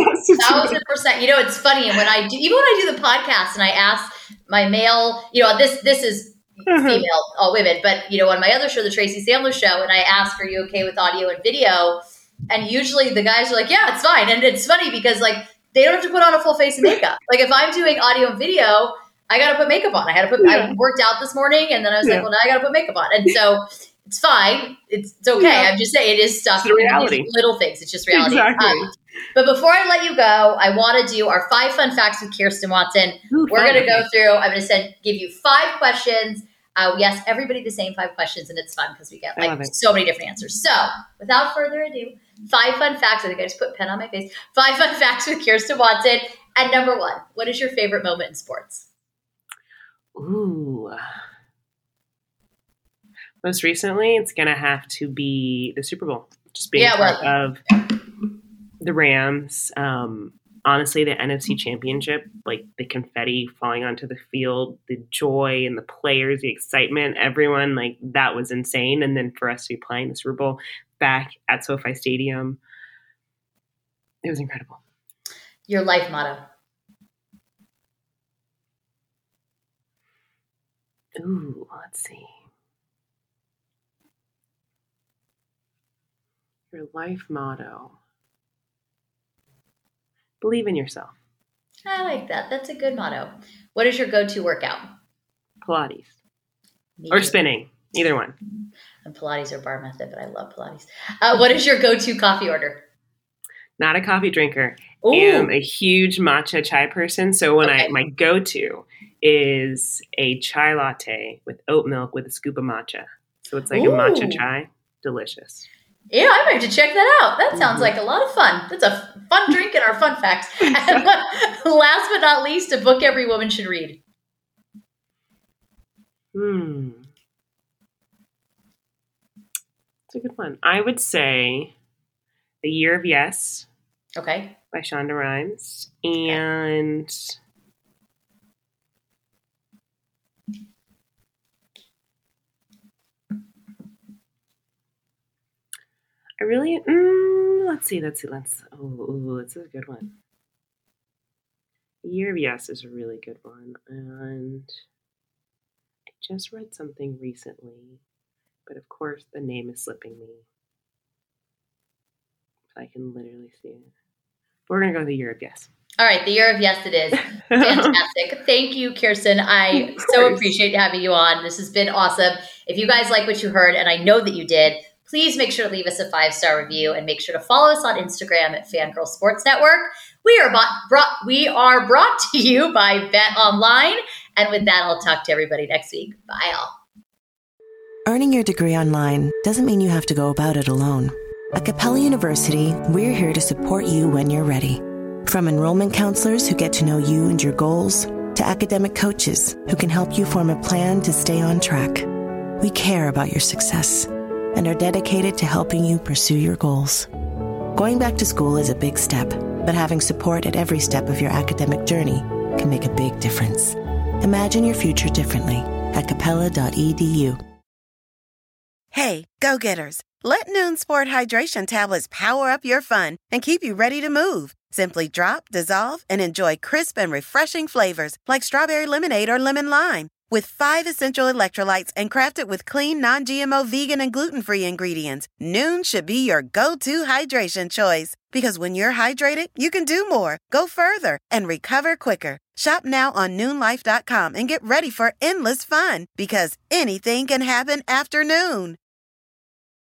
1,000%. It's funny. And when I do the podcast and I ask my male, this is female, all women, but on my other show, the Tracy Sandler Show, and I ask, are you okay with audio and video? And usually the guys are like, yeah, it's fine. And it's funny because like, they don't have to put on a full face of makeup. Like if I'm doing audio and video, I got to put makeup on. I worked out this morning and then I was like, well, now I got to put makeup on. And so it's fine. It's okay. I'm just saying it is stuff. It's reality. Little things. It's just reality. Exactly. But before I let you go, I want to do our 5 fun facts with Kirsten Watson. We're going to go through, I'm going to give you 5 questions. We ask everybody the same 5 questions, and it's fun because we get so many different answers. So without further ado, 5 fun facts. I think I just put a pen on my face. 5 fun facts with Kirsten Watson. And number 1, what is your favorite moment in sports? Ooh. Most recently, it's going to have to be the Super Bowl. Just being part of the Rams. Honestly, the NFC Championship, like the confetti falling onto the field, the joy and the players, the excitement, everyone, like that was insane. And then for us to be playing the Super Bowl back at SoFi Stadium, it was incredible. Your life motto. Ooh, let's see. Your life motto. Believe in yourself. I like that. That's a good motto. What is your go-to workout? Pilates. Or spinning. Either one. And Pilates or bar method, but I love Pilates. What is your go-to coffee order? Not a coffee drinker. Ooh. I am a huge matcha chai person. So when my go-to is a chai latte with oat milk with a scoop of matcha. So it's like a matcha chai. Delicious. Yeah, I might have to check that out. That sounds like a lot of fun. That's a fun drink in our fun facts. And last but not least, a book every woman should read. It's a good one. I would say A Year of Yes. Okay. By Shonda Rhimes. And I really, let's see. It's a good one. A Year of Yes is a really good one. And I just read something recently, but of course the name is slipping me. I can literally see it. We're going to go with The Year of Yes. All right. The Year of Yes it is. Fantastic. Thank you, Kirsten. I so appreciate having you on. This has been awesome. If you guys like what you heard, and I know that you did, please make sure to leave us a 5-star review and make sure to follow us on Instagram at Fangirl Sports Network. We are brought to you by Bet Online. And with that, I'll talk to everybody next week. Bye, all. Earning your degree online doesn't mean you have to go about it alone. At Capella University, we're here to support you when you're ready. From enrollment counselors who get to know you and your goals, to academic coaches who can help you form a plan to stay on track. We care about your success and are dedicated to helping you pursue your goals. Going back to school is a big step, but having support at every step of your academic journey can make a big difference. Imagine your future differently at capella.edu. Hey, go-getters. Let Noon Sport Hydration Tablets power up your fun and keep you ready to move. Simply drop, dissolve, and enjoy crisp and refreshing flavors like strawberry lemonade or lemon lime. With 5 essential electrolytes and crafted with clean, non-GMO, vegan, and gluten-free ingredients, Noon should be your go-to hydration choice. Because when you're hydrated, you can do more, go further, and recover quicker. Shop now on Noonlife.com and get ready for endless fun. Because anything can happen after noon.